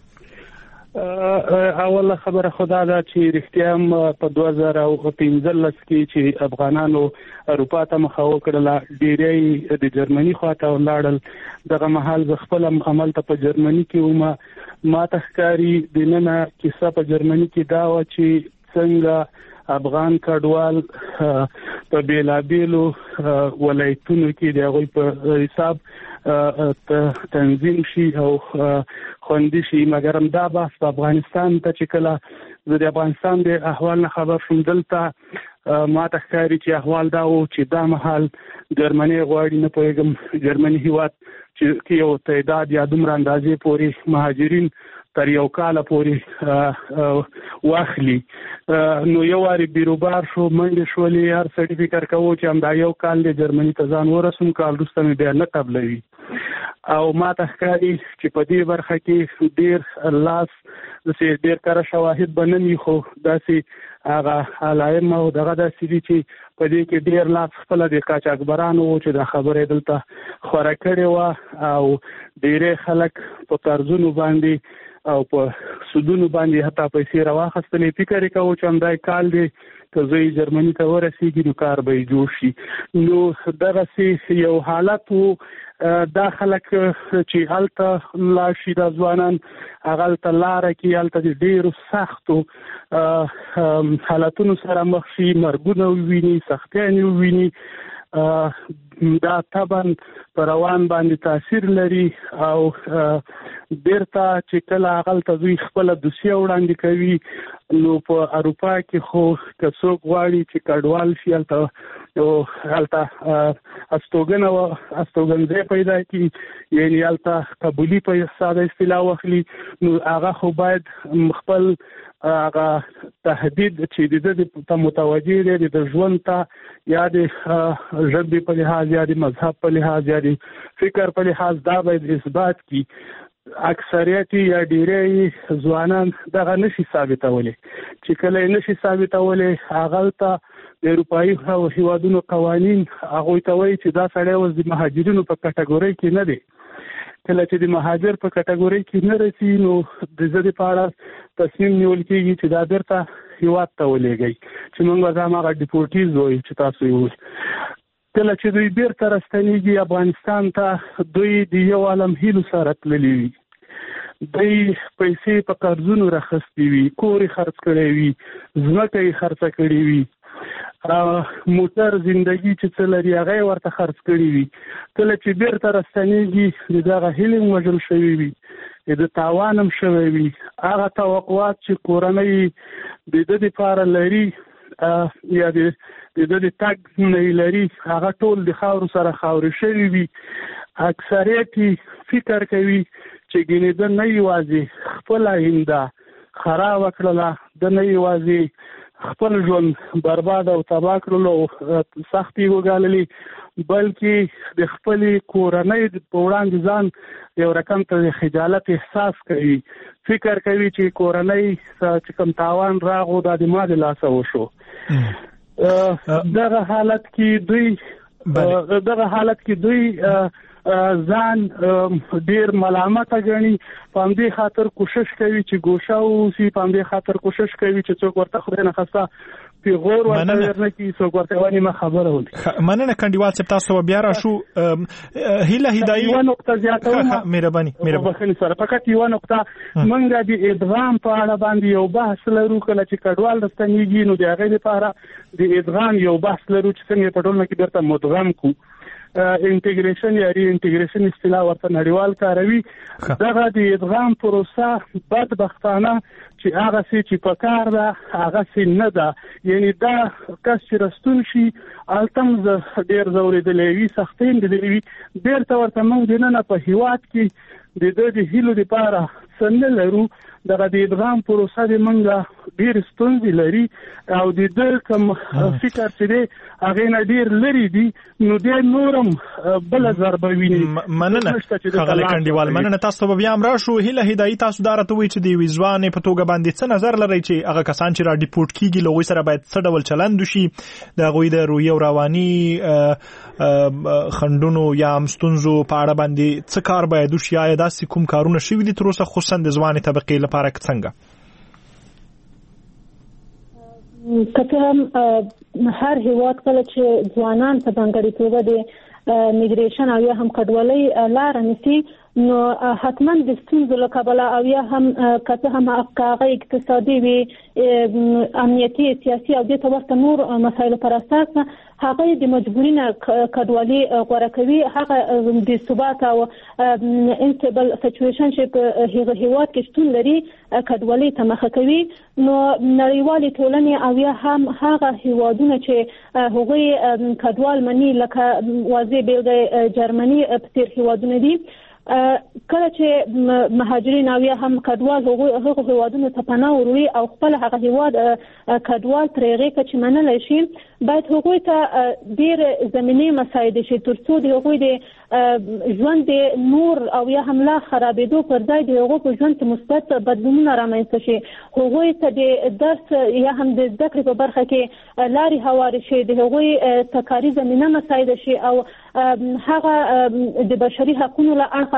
[SPEAKER 3] اوله خبره خدا ده چې رښتیا هم په دوه زره پنځلس کې چې افغانانو اروپا ته مخه وکړله ډېری د جرمني خواته ولاړل دغه مهال زه خپل عمل ته په جرمني کې وم ما ته ښکاري دننه کیسه په جرمني کې دا وه چې څنګه افغان کډوال په بېلابېلو ولایتونو کې د هغوی په حساب تنظیم شي او خوندي شي مګر هم دا بحث په افغانستان ته چې کله زه د افغانستان د احوال نه خبر شوم دلته ما ته ښکاري چې احوال دا و چې دا مهال جرمني غواړي نه پوهېږم جرمني هیواد چې یو تعداد یا دومره اندازې پورې مهاجرین تر یو کاله پورې واخلي نو یو واري بیروبار شو منډې شولې هر سړي فکر کوو چې همدا یو کال د جرمني ته ځان ورسوم کال وروسته مې بیا نه قبلوي او ما ته ښکاري چې په دې برخه کې ډېر لاس داسې ډېر کره شواهد به نه وي خو داسې هغه علائم او دغه داسې دي چې په دې کې ډېر لاس خپله د قاچاقبرانو و چې دا خبره یې دلته خوره کړې وه او ډېری خلک په قرضونو باندې او په سودونو باندې حتی پیسې راواخیستلې فکر یې کوو چې همدای کال دی که زه یې جرمني ته ورسېږي نو کار به یې جوړ شي نو دغسې یو حالت و دا خلک چې هلته لاړ شي دا ځوانان هغه هلته لاره کې هلته د ډېرو سختو حالتونو سره مخ شي مرګونه وویني سختیانې وویني دا طبعا په روان باندې تاثیر لري او بیرته چې کله هغلته دوی خپله دوسیه وړاندې کوي نو په اروپا کې خو که څوک غواړي چې کډوال شي هلته هلته استوګنه استوګنځی پیدا کړي یعنې هلته قبولي په ساده اصطلاح واخلي نو هغه خو باید خپل هغه تهدید چې د دې ته متوجه دی د ژوند ته یا د ژبې په لحاظ یا د مذهب په لحاظ یا د فکر په لحاظ دا باید اثبات کړي اکثریت یا ډېری ځوانان دغه نشي ثابتولی چې کله یې نشي ثابتولی هغلته د اروپایي هیوادونو قوانین هغوی ته وایي چې دا سړی اوس د مهاجرینو په کټګورۍ کې نه دی کله چې د مهاجر په کټګورۍ کې نه رسي نو د زه دپاره تصمیم نیول کېږي چې دا بیرته هیواد ته ولېږئ چې موږ به هماغه ډیپورټیز وایو چې تاسو یې وایي کله چې دوی بیرته راستنېږي افغانستان ته دوی د یو عالم هیلو سره تللي وي. دوی پیسې په قرضونو راخستې وي، کور یې خرڅ کړی وي، ځمکه یې خرڅه کړې وي، موټر زندگی چې څه لري هغه یې ورته خرڅ کړي وي. کله چې بیرته راستنېږي د دغه هیلې هم وژل شوي وي، د تاوان هم شوی وي. هغه توقعات چې کورنۍ د ده دپاره لري یا د د د تګ نه لري هغه ټول د خاورو سره خاورې شوي وي. اکثریت فکر کوي چې ګینې ده نه یوازې خپل آینده خرابه کړله، ده نه یوازې خپل ژوند برباد او تباه کړلو او سختي وګاللې، بلکې د خپلې کورنۍ په وړاندې ځان یو رقم ته د خجالت احساس کوي. فکر کوي چې کورنۍ چې کوم تاوان راغو دا د ما د لاسه وشو. دغه حالت کې دوی دغه حالت کې دوی ځان ډیر ملامت غني، په همدې خاطر کوشش کوي چې ګوښه اوسي، په همدې خاطر کوشش کوي چې څوک ورته خدای نه خواسته پیغور ورته ورنه کی څوک ورته ونی ما خبره ولي.
[SPEAKER 1] مننه کنډیوال صاحب، تاسو بیا را شو هیله هدایي
[SPEAKER 3] یو نقطه زیاتوم.
[SPEAKER 1] مهرباني مهرباني
[SPEAKER 3] سره فقط یو نقطه، منګه د ادغام په اړه باندې یو بحث لرو. کله چې کډوال راستنېږي نو د هغې لپاره د ادغام یو بحث لرو چې څنګه په ټولنه کې بیرته مدغم کو. انټیګریشن یا ری انټیګریشن اصطلاح ورته نړیوال کاروي. دغه د ادغام پروسه بدبختانه چې هغه څه چې په کار ده هغه څه نه ده. یعنی دا کس چې راستون شي هلته هم ډېر ځورېدلی وي، سختۍ هم لیدلې وي، بېرته ورته موږ دننه په هېواد کې د ده د هیلو دپاره څه نه لرو. دغه د ادغام پروسه د موږ ډېرې ستونزې لري او د ده کوم فکر چې دی هغې نه ډېر لرې دي، نو دی نور هم بله ضربه ویني.
[SPEAKER 1] مننه ښاغلی کنډیوال، مننه. تاسو به بیا هم راشو. هیله هدایي، تاسو دا راته ووایئ چې د یوې ځوانې په توګه باندې څه نظر لرئ چې هغه کسان چې را ډیپورټ کېږي له هغوی سره باید څه ډول چلند وشي، د هغوی د روحي او رواني خنډونو یا هم ستونزو په اړه باندې څه کار باید وشي؟ آیا داسې کوم کارونه شوي دي تر اوسه خصوصا د ځوانې طبقې لپاره که څنګه؟
[SPEAKER 4] که څه هم هر هېواد کله چې ځوانان په ځانګړې توګه د میګریشن او یا هم کډوالۍ لاره نیسي نو حتما د ستونزو له کبله او یا هم که څه هم هغه اقتصادي وي، امنیتي، سیاسي او دې ته ورته نور مسایلو پر اساس هغه د مجبوري نه کډوالي غوره کوي. هغه د ثبات او انسټیبل سچویشن چې په هغه هېواد کې شتون لري کډوالي ته مخه کوي. نو نړیوالې ټولنې او یا هم هغه هېوادونه چې هغوی کډوال مني لکه واضح بېلګه جرمني په څېر هېوادونه دي، کله چې مهاجرین او یا هم کډوال هغه هېوادونو ته پناه وروړي او خپل هغه هېواد کډوال ترې هغې که چې منلی شي، باید هغوی ته ډېر زمینې مساعدې شي تر څو د هغوی د ژوند د نور او یا هم لا خرابېدو پر ځای د هغوی په ژوند کې مثبت بدلونونه رامنځته شي، هغوی ته د درس یا هم د زده کړې په برخه کې لارې هوارې شي، د هغوی ته کاري زمینه مساعده شي او هغه د بشري حقونو له اړخه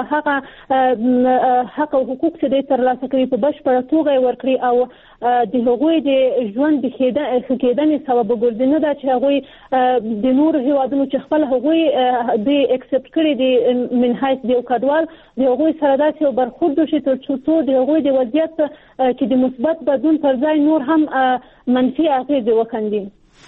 [SPEAKER 4] هغه حق او حقوق چې دوی ترلاسه کوي په بشپړه توګه یې ورکړي او د هغوی د ژوند د ښه کېدنې سبب وګرځي. نه ده چې هغوی د نورو هېوادونو چې خپل هغوی دوی اکسپټ کړي دي من حیث د یو کډوال، د هغوی سره داسې یو برخورد وشي تر څو د هغوی د وضعیت کې د مثبت بدلون پر ځای نور هم منفي اغېزې وکندي.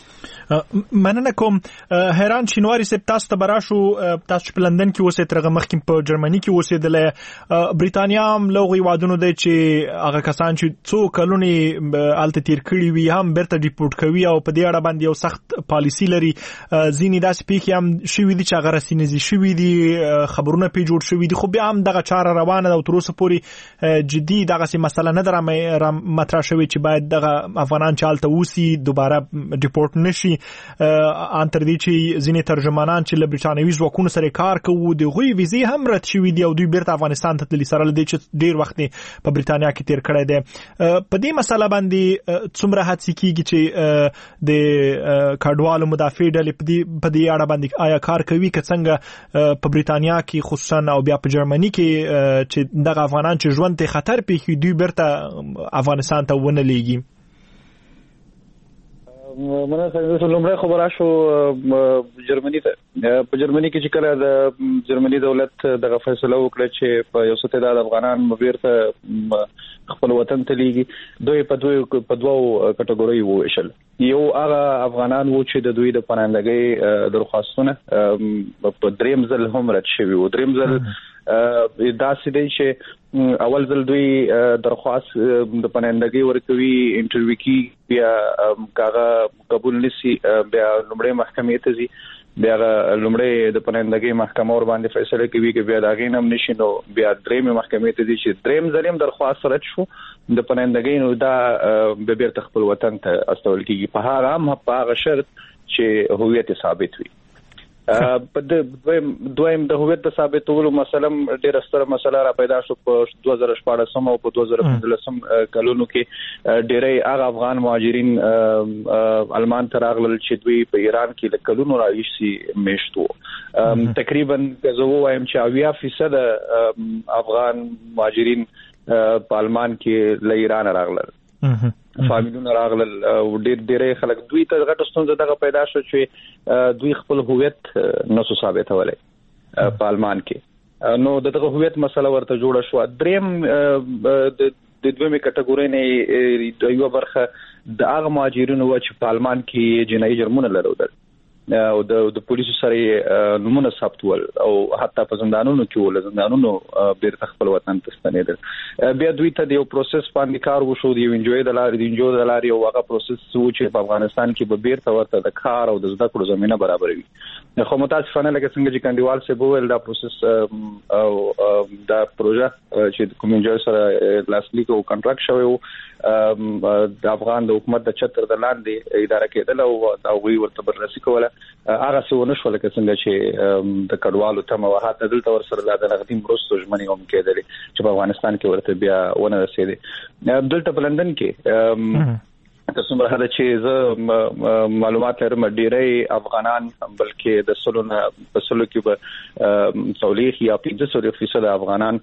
[SPEAKER 1] مننه کوم. حیران شینواری صاحب، تاسو ته براشو، تاسو په لندن کې اوسئ، ترغه مخکې په جرمني کې اوسېدلی، بریتانیا هم له هغوی هېوادونو دی چې هغه کسان چې څو کلونې هلته تېر کړي وي هم بیرته ډیپورټ کوي او په دې اړه باندې یو سخت پالیسي لري. ځینې داسې پیښې هم شوي دي چې هغه رسینځي شوي دي، خبرونه پرې جوړ شوي دي، خو بیا هم دغه چاره روانه ده او تر اوسه پورې جدي دغسې مسله نه ده مطرح شوې چې باید دغه افغانان چې هلته اوسي دوباره ډیپورټ نه شي. ان تر دې چې ځینې ترجمانان چې له برټانوي ځواکونو سره کار کوي د هغوی ویزې هم رد شوي دي او دوی بیرته افغانستان ته تللي، سره له دې چې ډېر وخت په برټانیا کې تېر کړی دی. په دې مسله باندې څومره هڅې کېږي چې د کډوالو مدافع ډلې په دې اړه باندې آیا کار کوي که څنګه په برټانیا کې خصوصا او بیا په جرمني کې چې دغه افغانان چې ژوند ته خطر پیښي دوی بیرته افغانستان ته ونه لیږي؟
[SPEAKER 2] مننه څنګه لومړی خبره شو جرمني ته په جرمني کې چې کله د جرمني دولت دغه فیصله وکړه چې په یو څه تعداد افغانان بیرته خپل وطن ته لیږي دوی په دوی په دوو کټګوري وویشل. یو هغه افغانان وو چې د دوی د پناهندګۍ درخواستونه په دریم ځل هم رد شوي وو. دریم ځل دا سده چې اول ځل دوی درخواست د پناهندګۍ ورکوي انټرویو کې بیا کاغه قبول نشي بیا لومړی محکمې ته ځي بیا لومړی د پناهندګۍ محکمه ور باندې فیصله کوي چې بیا دا غینم نشي نو بیا دریم محکمې ته ځي چې دریم ځلیم درخواست رد شو د پناهندګۍ نو دا به بیرته خپل وطن ته استول کیږي په هغه هم په هغه شرط چې هویت ثابت وي. په دویم دویم د هویت ثابتولو مثلا ډېر ستره مسله را پیدا شو په دوه زره شپاړس او په دوه زره پنځلس کلونو کې ډېری هغه افغان مهاجرین المان ته راغلل چې دوی په ایران کې د کلونو راويشي میشتو. تقریبا زه وایم چې اویا فیصد افغان مهاجرین په المان کې له ایران راغلل فامیلونه راغلل ډېر ډېر خلک دوی ته غټ ستونزه دغه پیدا شو چې دوی خپل هویت نسو ثابتولای په المان کې نو دغه هویت مسله ورته جوړه شو. دریم د د دویمه کټګوري نه یو برخه د هغه مهاجرینو چې په المان کې جنایي جرمونه لرل او د د پولیسو سره نمونه ثبتول او حتی په زندانونو کې ول زندانونو بیرته خپل وطن ته ستنیدل. بیا دوی ته د یو پروسس باندې کار وشو دی انجوي د لارې د انجوي د لارې او هغه پروسس چې په افغانستان کې به بیرته ورته د کار او د زده کړو زمينه برابروي. خو متاسفانه لکه څنګه چې کندوال سه بوول دا پروسس او دا پروژه چې کوم انجوي سره لاسلیک او کنټراکټ شوی د افغان د حکومت د چتر د لاندې اداره کېدل او دا وی ورته بررسي کوله هغه څه ونه شو لکه څنګه چې د کډوالو تم وهات دلته ور سره د نغدي مرستو ژمنې هم کېدلې چې په افغانستان کې ورته بیا ونه رسیدي. دلته په لندن کې تاسو مره دا چې زه معلومات لرم ډیری افغانان بلکې د سلونه په سلو کې به تولیخ یا پنځه فیصد افغانان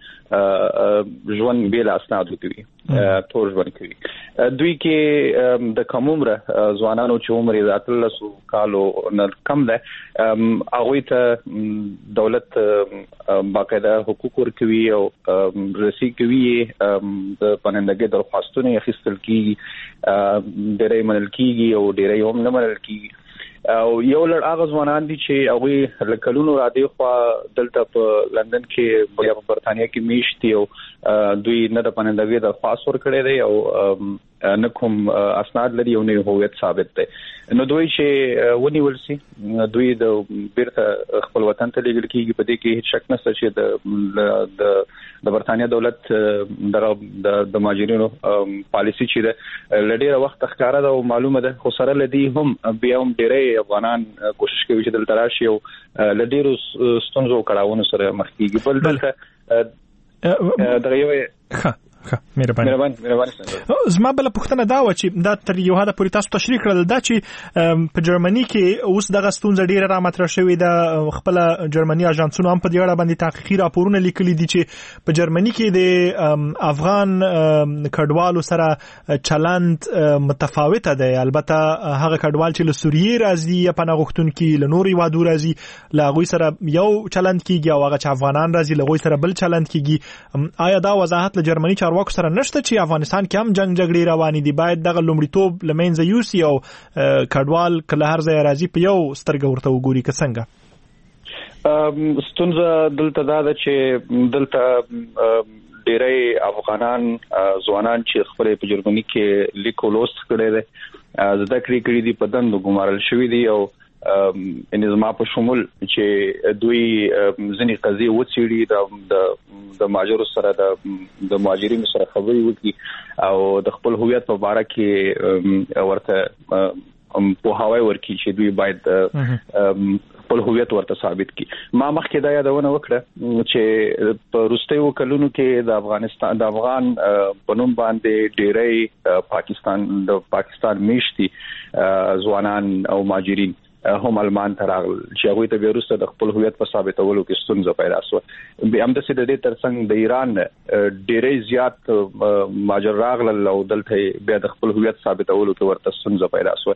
[SPEAKER 2] ژوند بیل اسناد کوي تور ژوند کوي. دوی کې د کومره ځوانانو چې عمر یې اتلسو کالو نه کم ده هغه ته دولت باقاعده حقوق ورکوي او رسي کوي د پناهندګۍ درخواستونه اخیستل کیږي ډېرې منل کیږي او ډېرې هم نه منل کیږي او یو لړ هغه ځوانان دي چې هغه لکلونو را دي خو دلته په لندن کې یا په برتانیا کې میشتي او دوی نه د پناهندګۍ درخواست ورکړي دي او نه کوم اسناد لري او نه هویت ثابت دي نو دوی چې ونیول سي دوی د بیرته خپل وطن ته لېږل کیږي په دې کې هیڅ شک نشته چې د د د برتانیا دولت د د ماجرینو پالیسی چې د لډیره وخت ښکارا ده او معلومه ده خو سره لدی هم بیا هم ډېرې افغانان کوشش کوي چې دلته راشي او لډیرو ستونزو کړهونو سره مخ کیږي بل دلته دغه یو
[SPEAKER 1] ښه مهرباني مهرباني زما بل پوښتنه دا و چې دا تر یو حد پورې تاسو تشریح کړل دا چې په جرمني کې اوس دغه ستونزه ډیره را مطرح شوې ده خپل جرمني اژانسونو هم په دې اړه باندې تحقیقي راپورونه لیکلي دي چې په جرمني کې د افغان کډوالو سره چلند متفاوته ده البته هغه کډوال چې له سوریې راځي یا پناه غوښتونکي له نورو هیوادو راځي له هغوی سره یو چلند کیږي او هغه چې افغانان راځي له هغوی سره بل چلند کیږي. آیا دا وضاحت له جرمني چارواکو سره نشته چې افغانستان کې هم جنگ جګړې روانې دي باید دغه لومړیتوب لمنځه یوسي او کډوال کله هر ځای راځي په یو سترګه ورته وګوري که
[SPEAKER 2] څنګه؟ ستونزه دلته دا ده چې دلته ډېری افغانان ځوانان چې خپل په جرمني کې لیکو لوست کړي دي زده کړې کړې دي په دندو ګمارل شوی دي او انظام په شمول چې دوی ځنی قضیه وڅېړي د د ماجرو سره د د ماجرینو سره خبرې وکړي او د خپل هویت په اړه کې ورته په هواي ورکی چې دوی باید خپل هویت ورته ثابت کړي. ما مخکې دا یادونه وکړه چې په وروستیو کلونو کې د افغانستان د افغان په نوم باندې ډېری پاکستان د پاکستان میشتي ځوانان او ماجرین هم المان ته راغل چې هغه ته بیرسته د خپل هویت په ثابتولو کې ستونزه پیدا شوه. به هم د سې د دې ترڅنګ د ایران ډېرې زیات ماجر راغل او دلته بیا د خپل هویت ثابتولو کې ورته ستونزه پیدا شوه.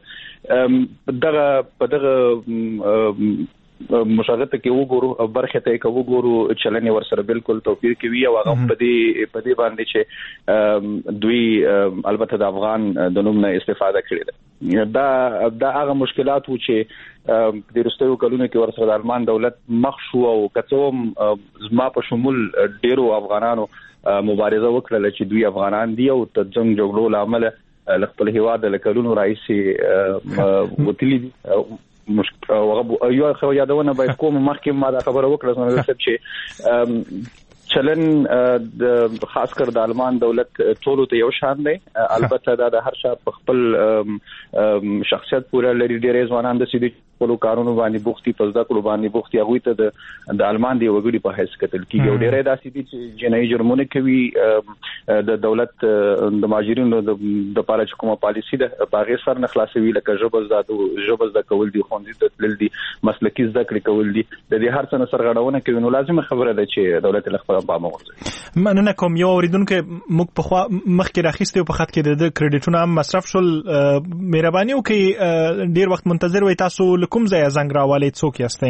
[SPEAKER 2] دغه په دغه مشاهده کې وګورو برخه ته کې وګورو چلنې ورسره بالکل توپیر کوي او هغه په دې په دې باندې چې دوی البته د افغان د نوم نه استفاده کړې ده دا دا هغه مشکلات و چې د رستو کلونو کې ورسره د المان دولت مخ شو او کڅوم زما په شمول ډیرو افغانانو مبارزه وکړه چې دوی افغانان دي او د جنگ جګړو لامل خپل هیواد له کلونو راځي وتلی دي مشکل او یو خو یادونه باید کوم مخکې ما دا خبره وکړه چې چلن خاص کر د المان دولت ټولو ته یو شان دی البته دا د هر شخص په خپل شخصیت پورې لري ډېر ځوانان د سیدي خپل کارونو باندې بوختي پزدا کړو باندې بوختي هغه ته د د المان دی وګړي په حیث کتل کیږي ډېر داسې دي چې جنایي جرمونه کوي د دولت د ماجرینو د لپاره چې کومه پالیسی ده باغې سر نه خلاصوي لکه جوبز دادو جوبز د کول دي خوندې د تل دي مسلکي زده کړې کول دي د دې هر څه سرغړونه کوي نو لازم خبره ده چې دولت له خپل پام وغورځي
[SPEAKER 1] مننه کوم یو اوریدونکو موږ په مخکې راخیسته په خط کې د کریډټونو هم مصرف شول مهرباني وکړئ ډیر وخت منتظر وای تاسو کوم ځای زنګ راوالې څوک یاستئ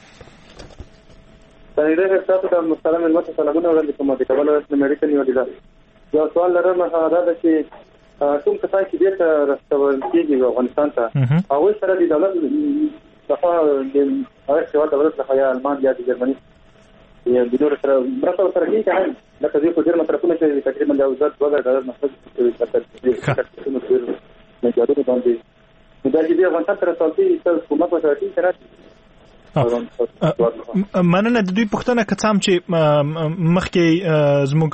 [SPEAKER 7] تاسو تاسو د مستلم المت سلامونه ورته کومه د کابل رسمي امریکا نیولې ده یو سوال لرم هغه دا چې کوم کسان چې دې راستول کېږي افغانستان ته او سره د دولت دغه د هغه څه د دولت له المان یا د جرمني یا د نور سره مرسته سره کېږي لکه دې په ډېر مصرفونه چې تقریبا د وزارت دوه ډالر مصرف کوي تاسو نه جوړه باندې دا چې د افغانستان سره تاسو ته کومه په تاسو سره
[SPEAKER 1] مننه د دوی پښتنه کڅام چې مخکې زموږ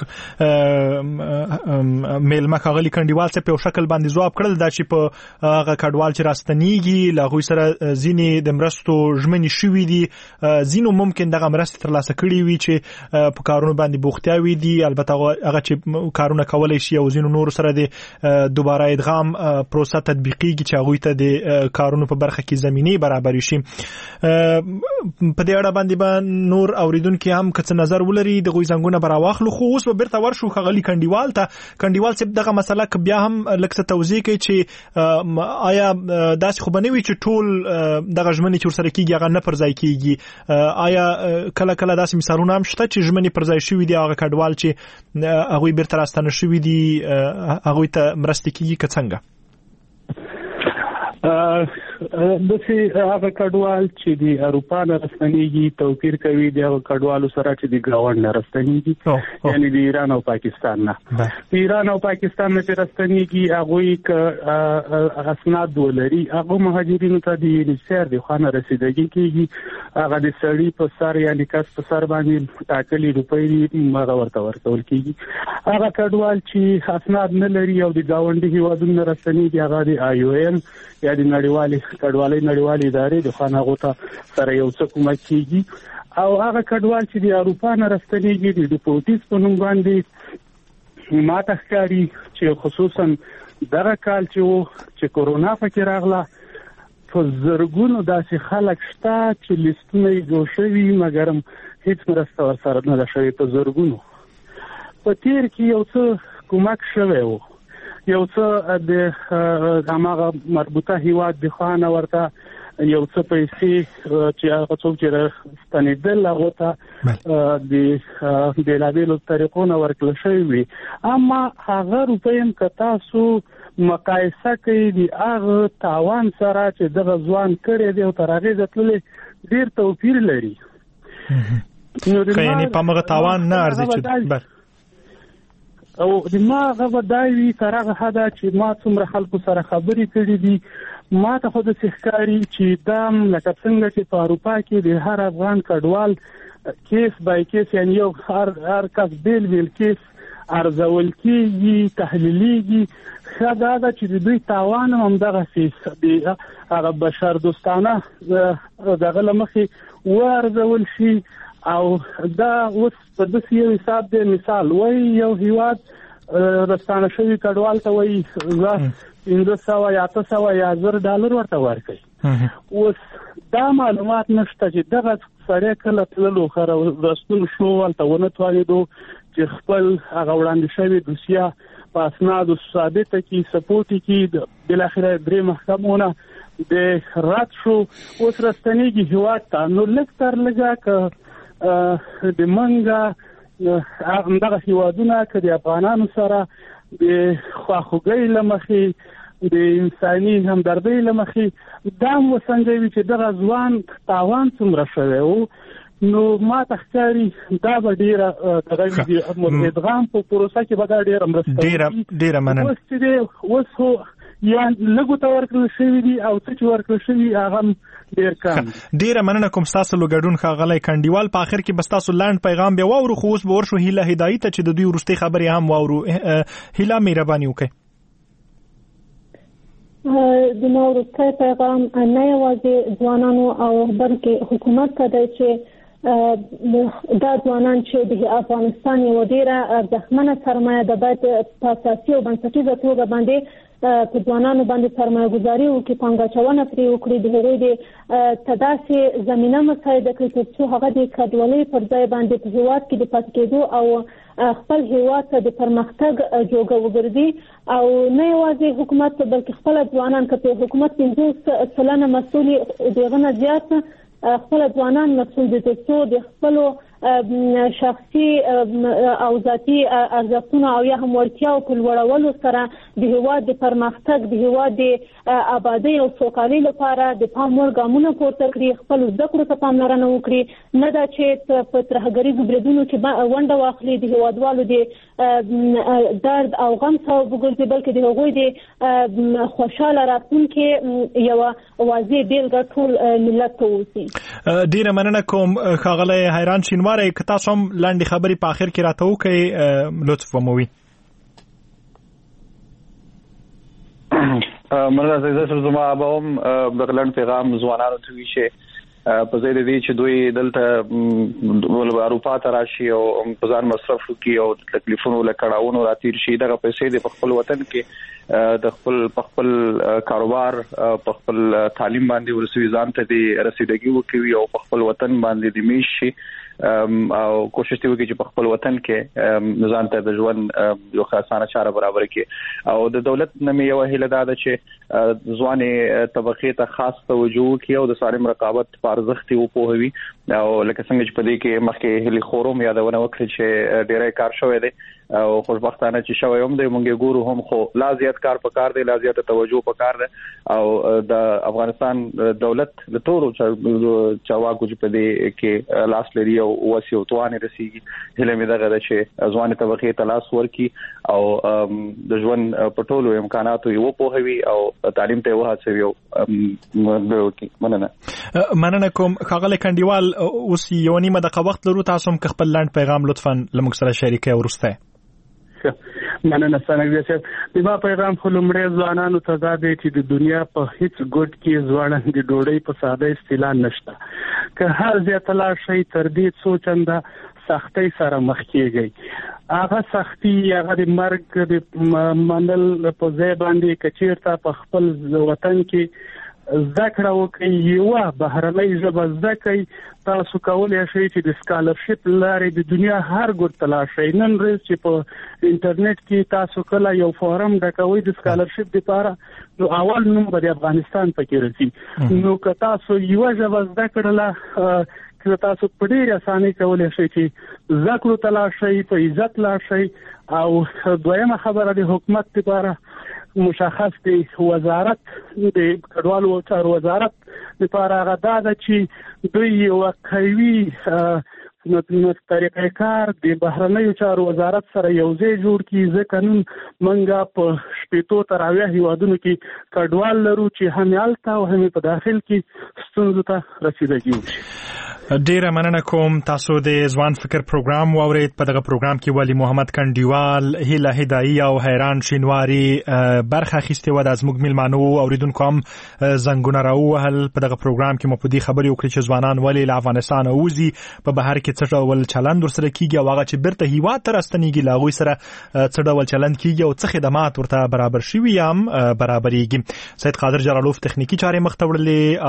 [SPEAKER 1] میل مخاغلی کندیوال څخه په شکل باندې جواب کړل دا چې په هغه کډوال چې راستنیږي لا غوي سره ځینې د مرستو ژمنې شوې دي ځینو ممکن دغه مرستې ترلاسه کړي وي چې په کارونو باندې بوختیا وي دي البته هغه چې کارونه کولای شي او ځینو نور سره د دوباره ادغام پروسه تطبیقیږي چې هغه ته د کارونو په برخه کې زمينه برابر شي په دې اړه باندې به نور اوریدونکو هم کڅ نظر ولري د غوي زنګونه براواخلو خو اوس به بیرته ورشو خغلی کندیوال ته کندیوال څخه دغه مسله بیا هم لکه توضیح کوي چې آیا داسې خو بنوي چې ټول دغه ژمنې چې ورسره کیږي هغه نه پرځای کیږي آیا کله کله داسې مثالونه هم شته چې ژمنې پرځای شوې دي هغه کډوال چې هغه بیرته راستنه شوې دي هغه ته مرسته کیږي که څنګه
[SPEAKER 3] د سي هغه کډوال چې د اروپا نه راستنیږي توپیر کوي د هغه کډوالو سره چې د ګاوند نه راستنیږي یعنی د ایران او پاکستان نه د ایران او پاکستان نه چې راستنیږي هغه اسناد ولري هغه مهاجرینو ته د یونیسر د خانه رسیدګي کیږي هغه د سړي په سر یعنی کس په سر باندې ټاکلي روپۍ مغه ورته ورکول کیږي هغه کډوال چې اسناد نه لري او د ګاونډي هیوادونو نه راستنیږي هغه د آی او ام یا د نړیوالې کډوالۍ نړیوالې ادارې د خانه غوته سره یو څه کومه کیږي او هغه کډوال چې د اروپا نه راستنیږي د ډیپورټیز په نوم باندې ماته ښکاري چې خصوصا دغه کال چې چې کورونا پکې راغله په زرګونو داسې خلک شته چې لیستونه یې جوړ شوي مګر هیڅ مرسته ورسره نه ده شوې په زرګونو په تیر کې یو څه کومک شوی و یو څه د هغه مربوطه هیواد د خانه ورته یو څه پیسې چې هغه څوک چې ستنیدل هغه ته د بیلابیلو طریقو نه ورکړل شوی اما هغه روپیم که تاسو مقایسه کوي د هغه تاوان سره چې دغه ځوان کړی دی او تر هغې ځتللی ډېر توپیر لري
[SPEAKER 1] یعنې په هغه تاوان نه ارزي چې
[SPEAKER 3] او د ما هغه دایوي تر هغه حده چې ما څومره خلکو سره خبرې کړې دي ما ته خو د سحکاري چې دام لکه څنګه چې په اروپا کې د هر افغان کډوال کیس بای کیس یعنی یو هر هر کس بیل بیل کیس ارزول کېږي تحلیلیږي ښه دا ده چې د دوی تاوان هم دغسې د هغه بشر دوستانه دغه له مخې وارزول شي او دا اوس په داسې یو حساب دی مثال وایي یو هیواد راستانه شوي کډوال ته وایي زه پنځه سوه یا اته سوه یا زر ډالر ورته ورکوي اوس دا معلومات نشته چې دغه سړی کله تللو ښه راستون شو هلته ونه توانېدو چې خپل هغه وړاندې شوې دوسیه په اسنادو ثابته کړي سپورټ یې کړي بالاخره درې محکمونه د رات شو اوس راستنیږي هیواد ته نو لږ تر لږه که د منګه همدغه هیوادونه که د افغانانو سره د خواخوږۍ له مخې د انساني همدردۍ له مخې دا هم وسنجوي چې دغه ځوان تاوان څومره شوی و نو ما ته ښکاري دا به ډېره دغه ادغام په پروسه کې به دا ډېره مرسته
[SPEAKER 1] ډېره ډېره مننه
[SPEAKER 3] اوس چې دی اوس خو یا لږو ته ورکړل شوي دي او څه چې ورکړل شوي هغه هم ډېر کم
[SPEAKER 1] ډېره مننه کوم ستاسو له ګډون ښاغلی کنډیوال. په آخر کې به ستاسو لنډ پیغام بیا واورو خو اوس به ورشو هیله هدایي ته چې د دوی وروستۍ خبرې هم واورو. هیله مهرباني وکړئ.
[SPEAKER 4] زما وروستی پیغام نه یوازې ځوانانو او بلکې حکومت ته دی چې دا ځوانان چې د افغانستان یوه ډېره ارزښتمنه سرمایه ده باید په اساسي او بنسټیزه توګه باندې په ځوانانو باندې سرمایه ګذاري وکړي، پانګه اچونه پرې وکړي، د هغوی د ته داسې زمینه مساعده کړي تر څو هغه د کډوالۍ پر ځای باندې په هېواد کې د پاتې کېدو او خپل هېواد ته د پرمختګ جوګه وګرځي. او نه یوازې حکومت بلکې خپل ځوانان که په حکومت پنځوس سلنه مسؤل د هغه نه زیات خپل ځوانان مسؤل دي تر څو د خپلو شخصي او ذاتي ارزښتونو او یا هم وړتیاو په لوړولو سره د هېواد د پرمختګ د هېواد د آبادۍ او سوکالۍ لپاره د پام وړ ګامونه پورته کړي، خپلو زده کړو ته پاملرنه وکړي، نه دا چې په ترهګریزو بریدونو کې ونډه واخلي، د هېوادوالو د درد او غم سبب وګرځي، بلکې د هغوی د خوشحاله راتلونکي یوه واضح بېلګه ټول ملت ته اوسي.
[SPEAKER 1] ډېره مننه کوم ښاغلی حیران شینواری. که تاسو هم لاندې خبرې په آخر کې راته وکړئ لطف وموي.
[SPEAKER 2] مننه زه زما به هم دغه لنډ پیغام ځوانانو ته وي چې په ځای د دې چې دوی دلته اروپا ته راشي او په ځان مصرف وکړي او د تکلیفونو له کړاوونو راتېر شي، دغه پیسې د په خپل وطن کې د خپل په خپل کاروبار په خپل تعلیم باندې ورسوي، ځان ته د رسیدګي وکړي او په خپل وطن باندې د میش شي او کوشش دی وکړي چې په خپل وطن کې ځان ته د ژوند یو آسانه چاره برابر کړي. او د دولت نه مې یوه هیله دا ده چې ځوانې طبقې ته خاص توجه وکړي او د سالم رقابت په ارزښت یې وپوهوي. او لکه څنګه چې په دې کې مخکې هیلې خورم یادونه وکړي چې ډېری کار شوی دی او خوشبختانه چې شوی هم دی، موږ ګورو هم خو لا زیات کار پکار دی، لا زیات توجه پکار دی. او د افغانستان دولت د ټولو چارواکو چې په دې کې لاس لري او وسیو توانې رسیږي، هیله مې دغه ده چې ځوانې طبقې ته لاس ورکړي او د ژوند په ټولو امکاناتو یې وپوهوي او تعلیم ته یې وهڅوي او مننه.
[SPEAKER 1] مننه کوم ښاغلی کنډیوال. اوس یوه نیمه دقیقه وخت لرو، تاسو هم که خپل لنډ پیغام لطفا له موږ سره شریکئ وروستی.
[SPEAKER 3] مننه سنګ صاحب. د ما پیغام خو لومړی ځوانانو ته دا دی چې د دنیا په هیڅ ګوټ کې ځوانان د ډوډۍ په ساده اصطلاح نشته. که هر ځای ته لاړ شئ تر دې څو چنده سختۍ سره مخ کېږئ. هغه سختي هغه د مرګ د منل په ځای باندې که چېرته په خپل وطن کې زده کړه وکړئ، یوه بهرنۍ ژبه زده کړئ، تاسو کولی شئ چې د سکالرشپ لارې د دنیا هر ګوټ ته لاړ شئ. نن ورځ چې په انټرنیټ کې تاسو کله یو فورم ډکوئ د سکالرشپ لپاره، نو اول نوم به د افغانستان پکې راځي. نو که تاسو یوه ژبه زده کړله، که تاسو په ډېرې اسانۍ کولی شئ چې زده کړو ته لاړ شئ، په عزت لاړ شئ. او دویمه خبره د حکومت لپاره مشخص دی وزارت د کډوالو چارو وزارت لپاره هغه دا ده چې دوی یوه قوي نو طریقه کار د بهرنیو چارو وزارت سره یو ځای جوړ کړي، ځکه نن موږ په شپېتو تر اویا هیوادونو کې کډوال لرو چې هم هلته او هم په داخل کې ستونزو ته رسیدګي وشي.
[SPEAKER 1] ډیره مننه کوم. تاسو د ځوان فکر پروګرام واورید. په دغه پروګرام کې ولی محمد کنډیوال، هیله هدایي او حیران شینواری برخه اخیستې وه. د زموږ میلمانو اوریدونکو هم زنګونه راووهل. په دغه پروګرام کې مو په دې خبرې وکړې چې ځوانان ولې له افغانستانه وځي، په بهر کې څه ډول چلند ورسره کیږي او هغه چې بیرته هیواد ته راستنیږي له هغوی سره څه ډول چلند کیږي او څه خدمات ورته برابر شوي یا هم برابریږي. سید قادر جلالوف تخنیکي چارې مخ ته وړلې.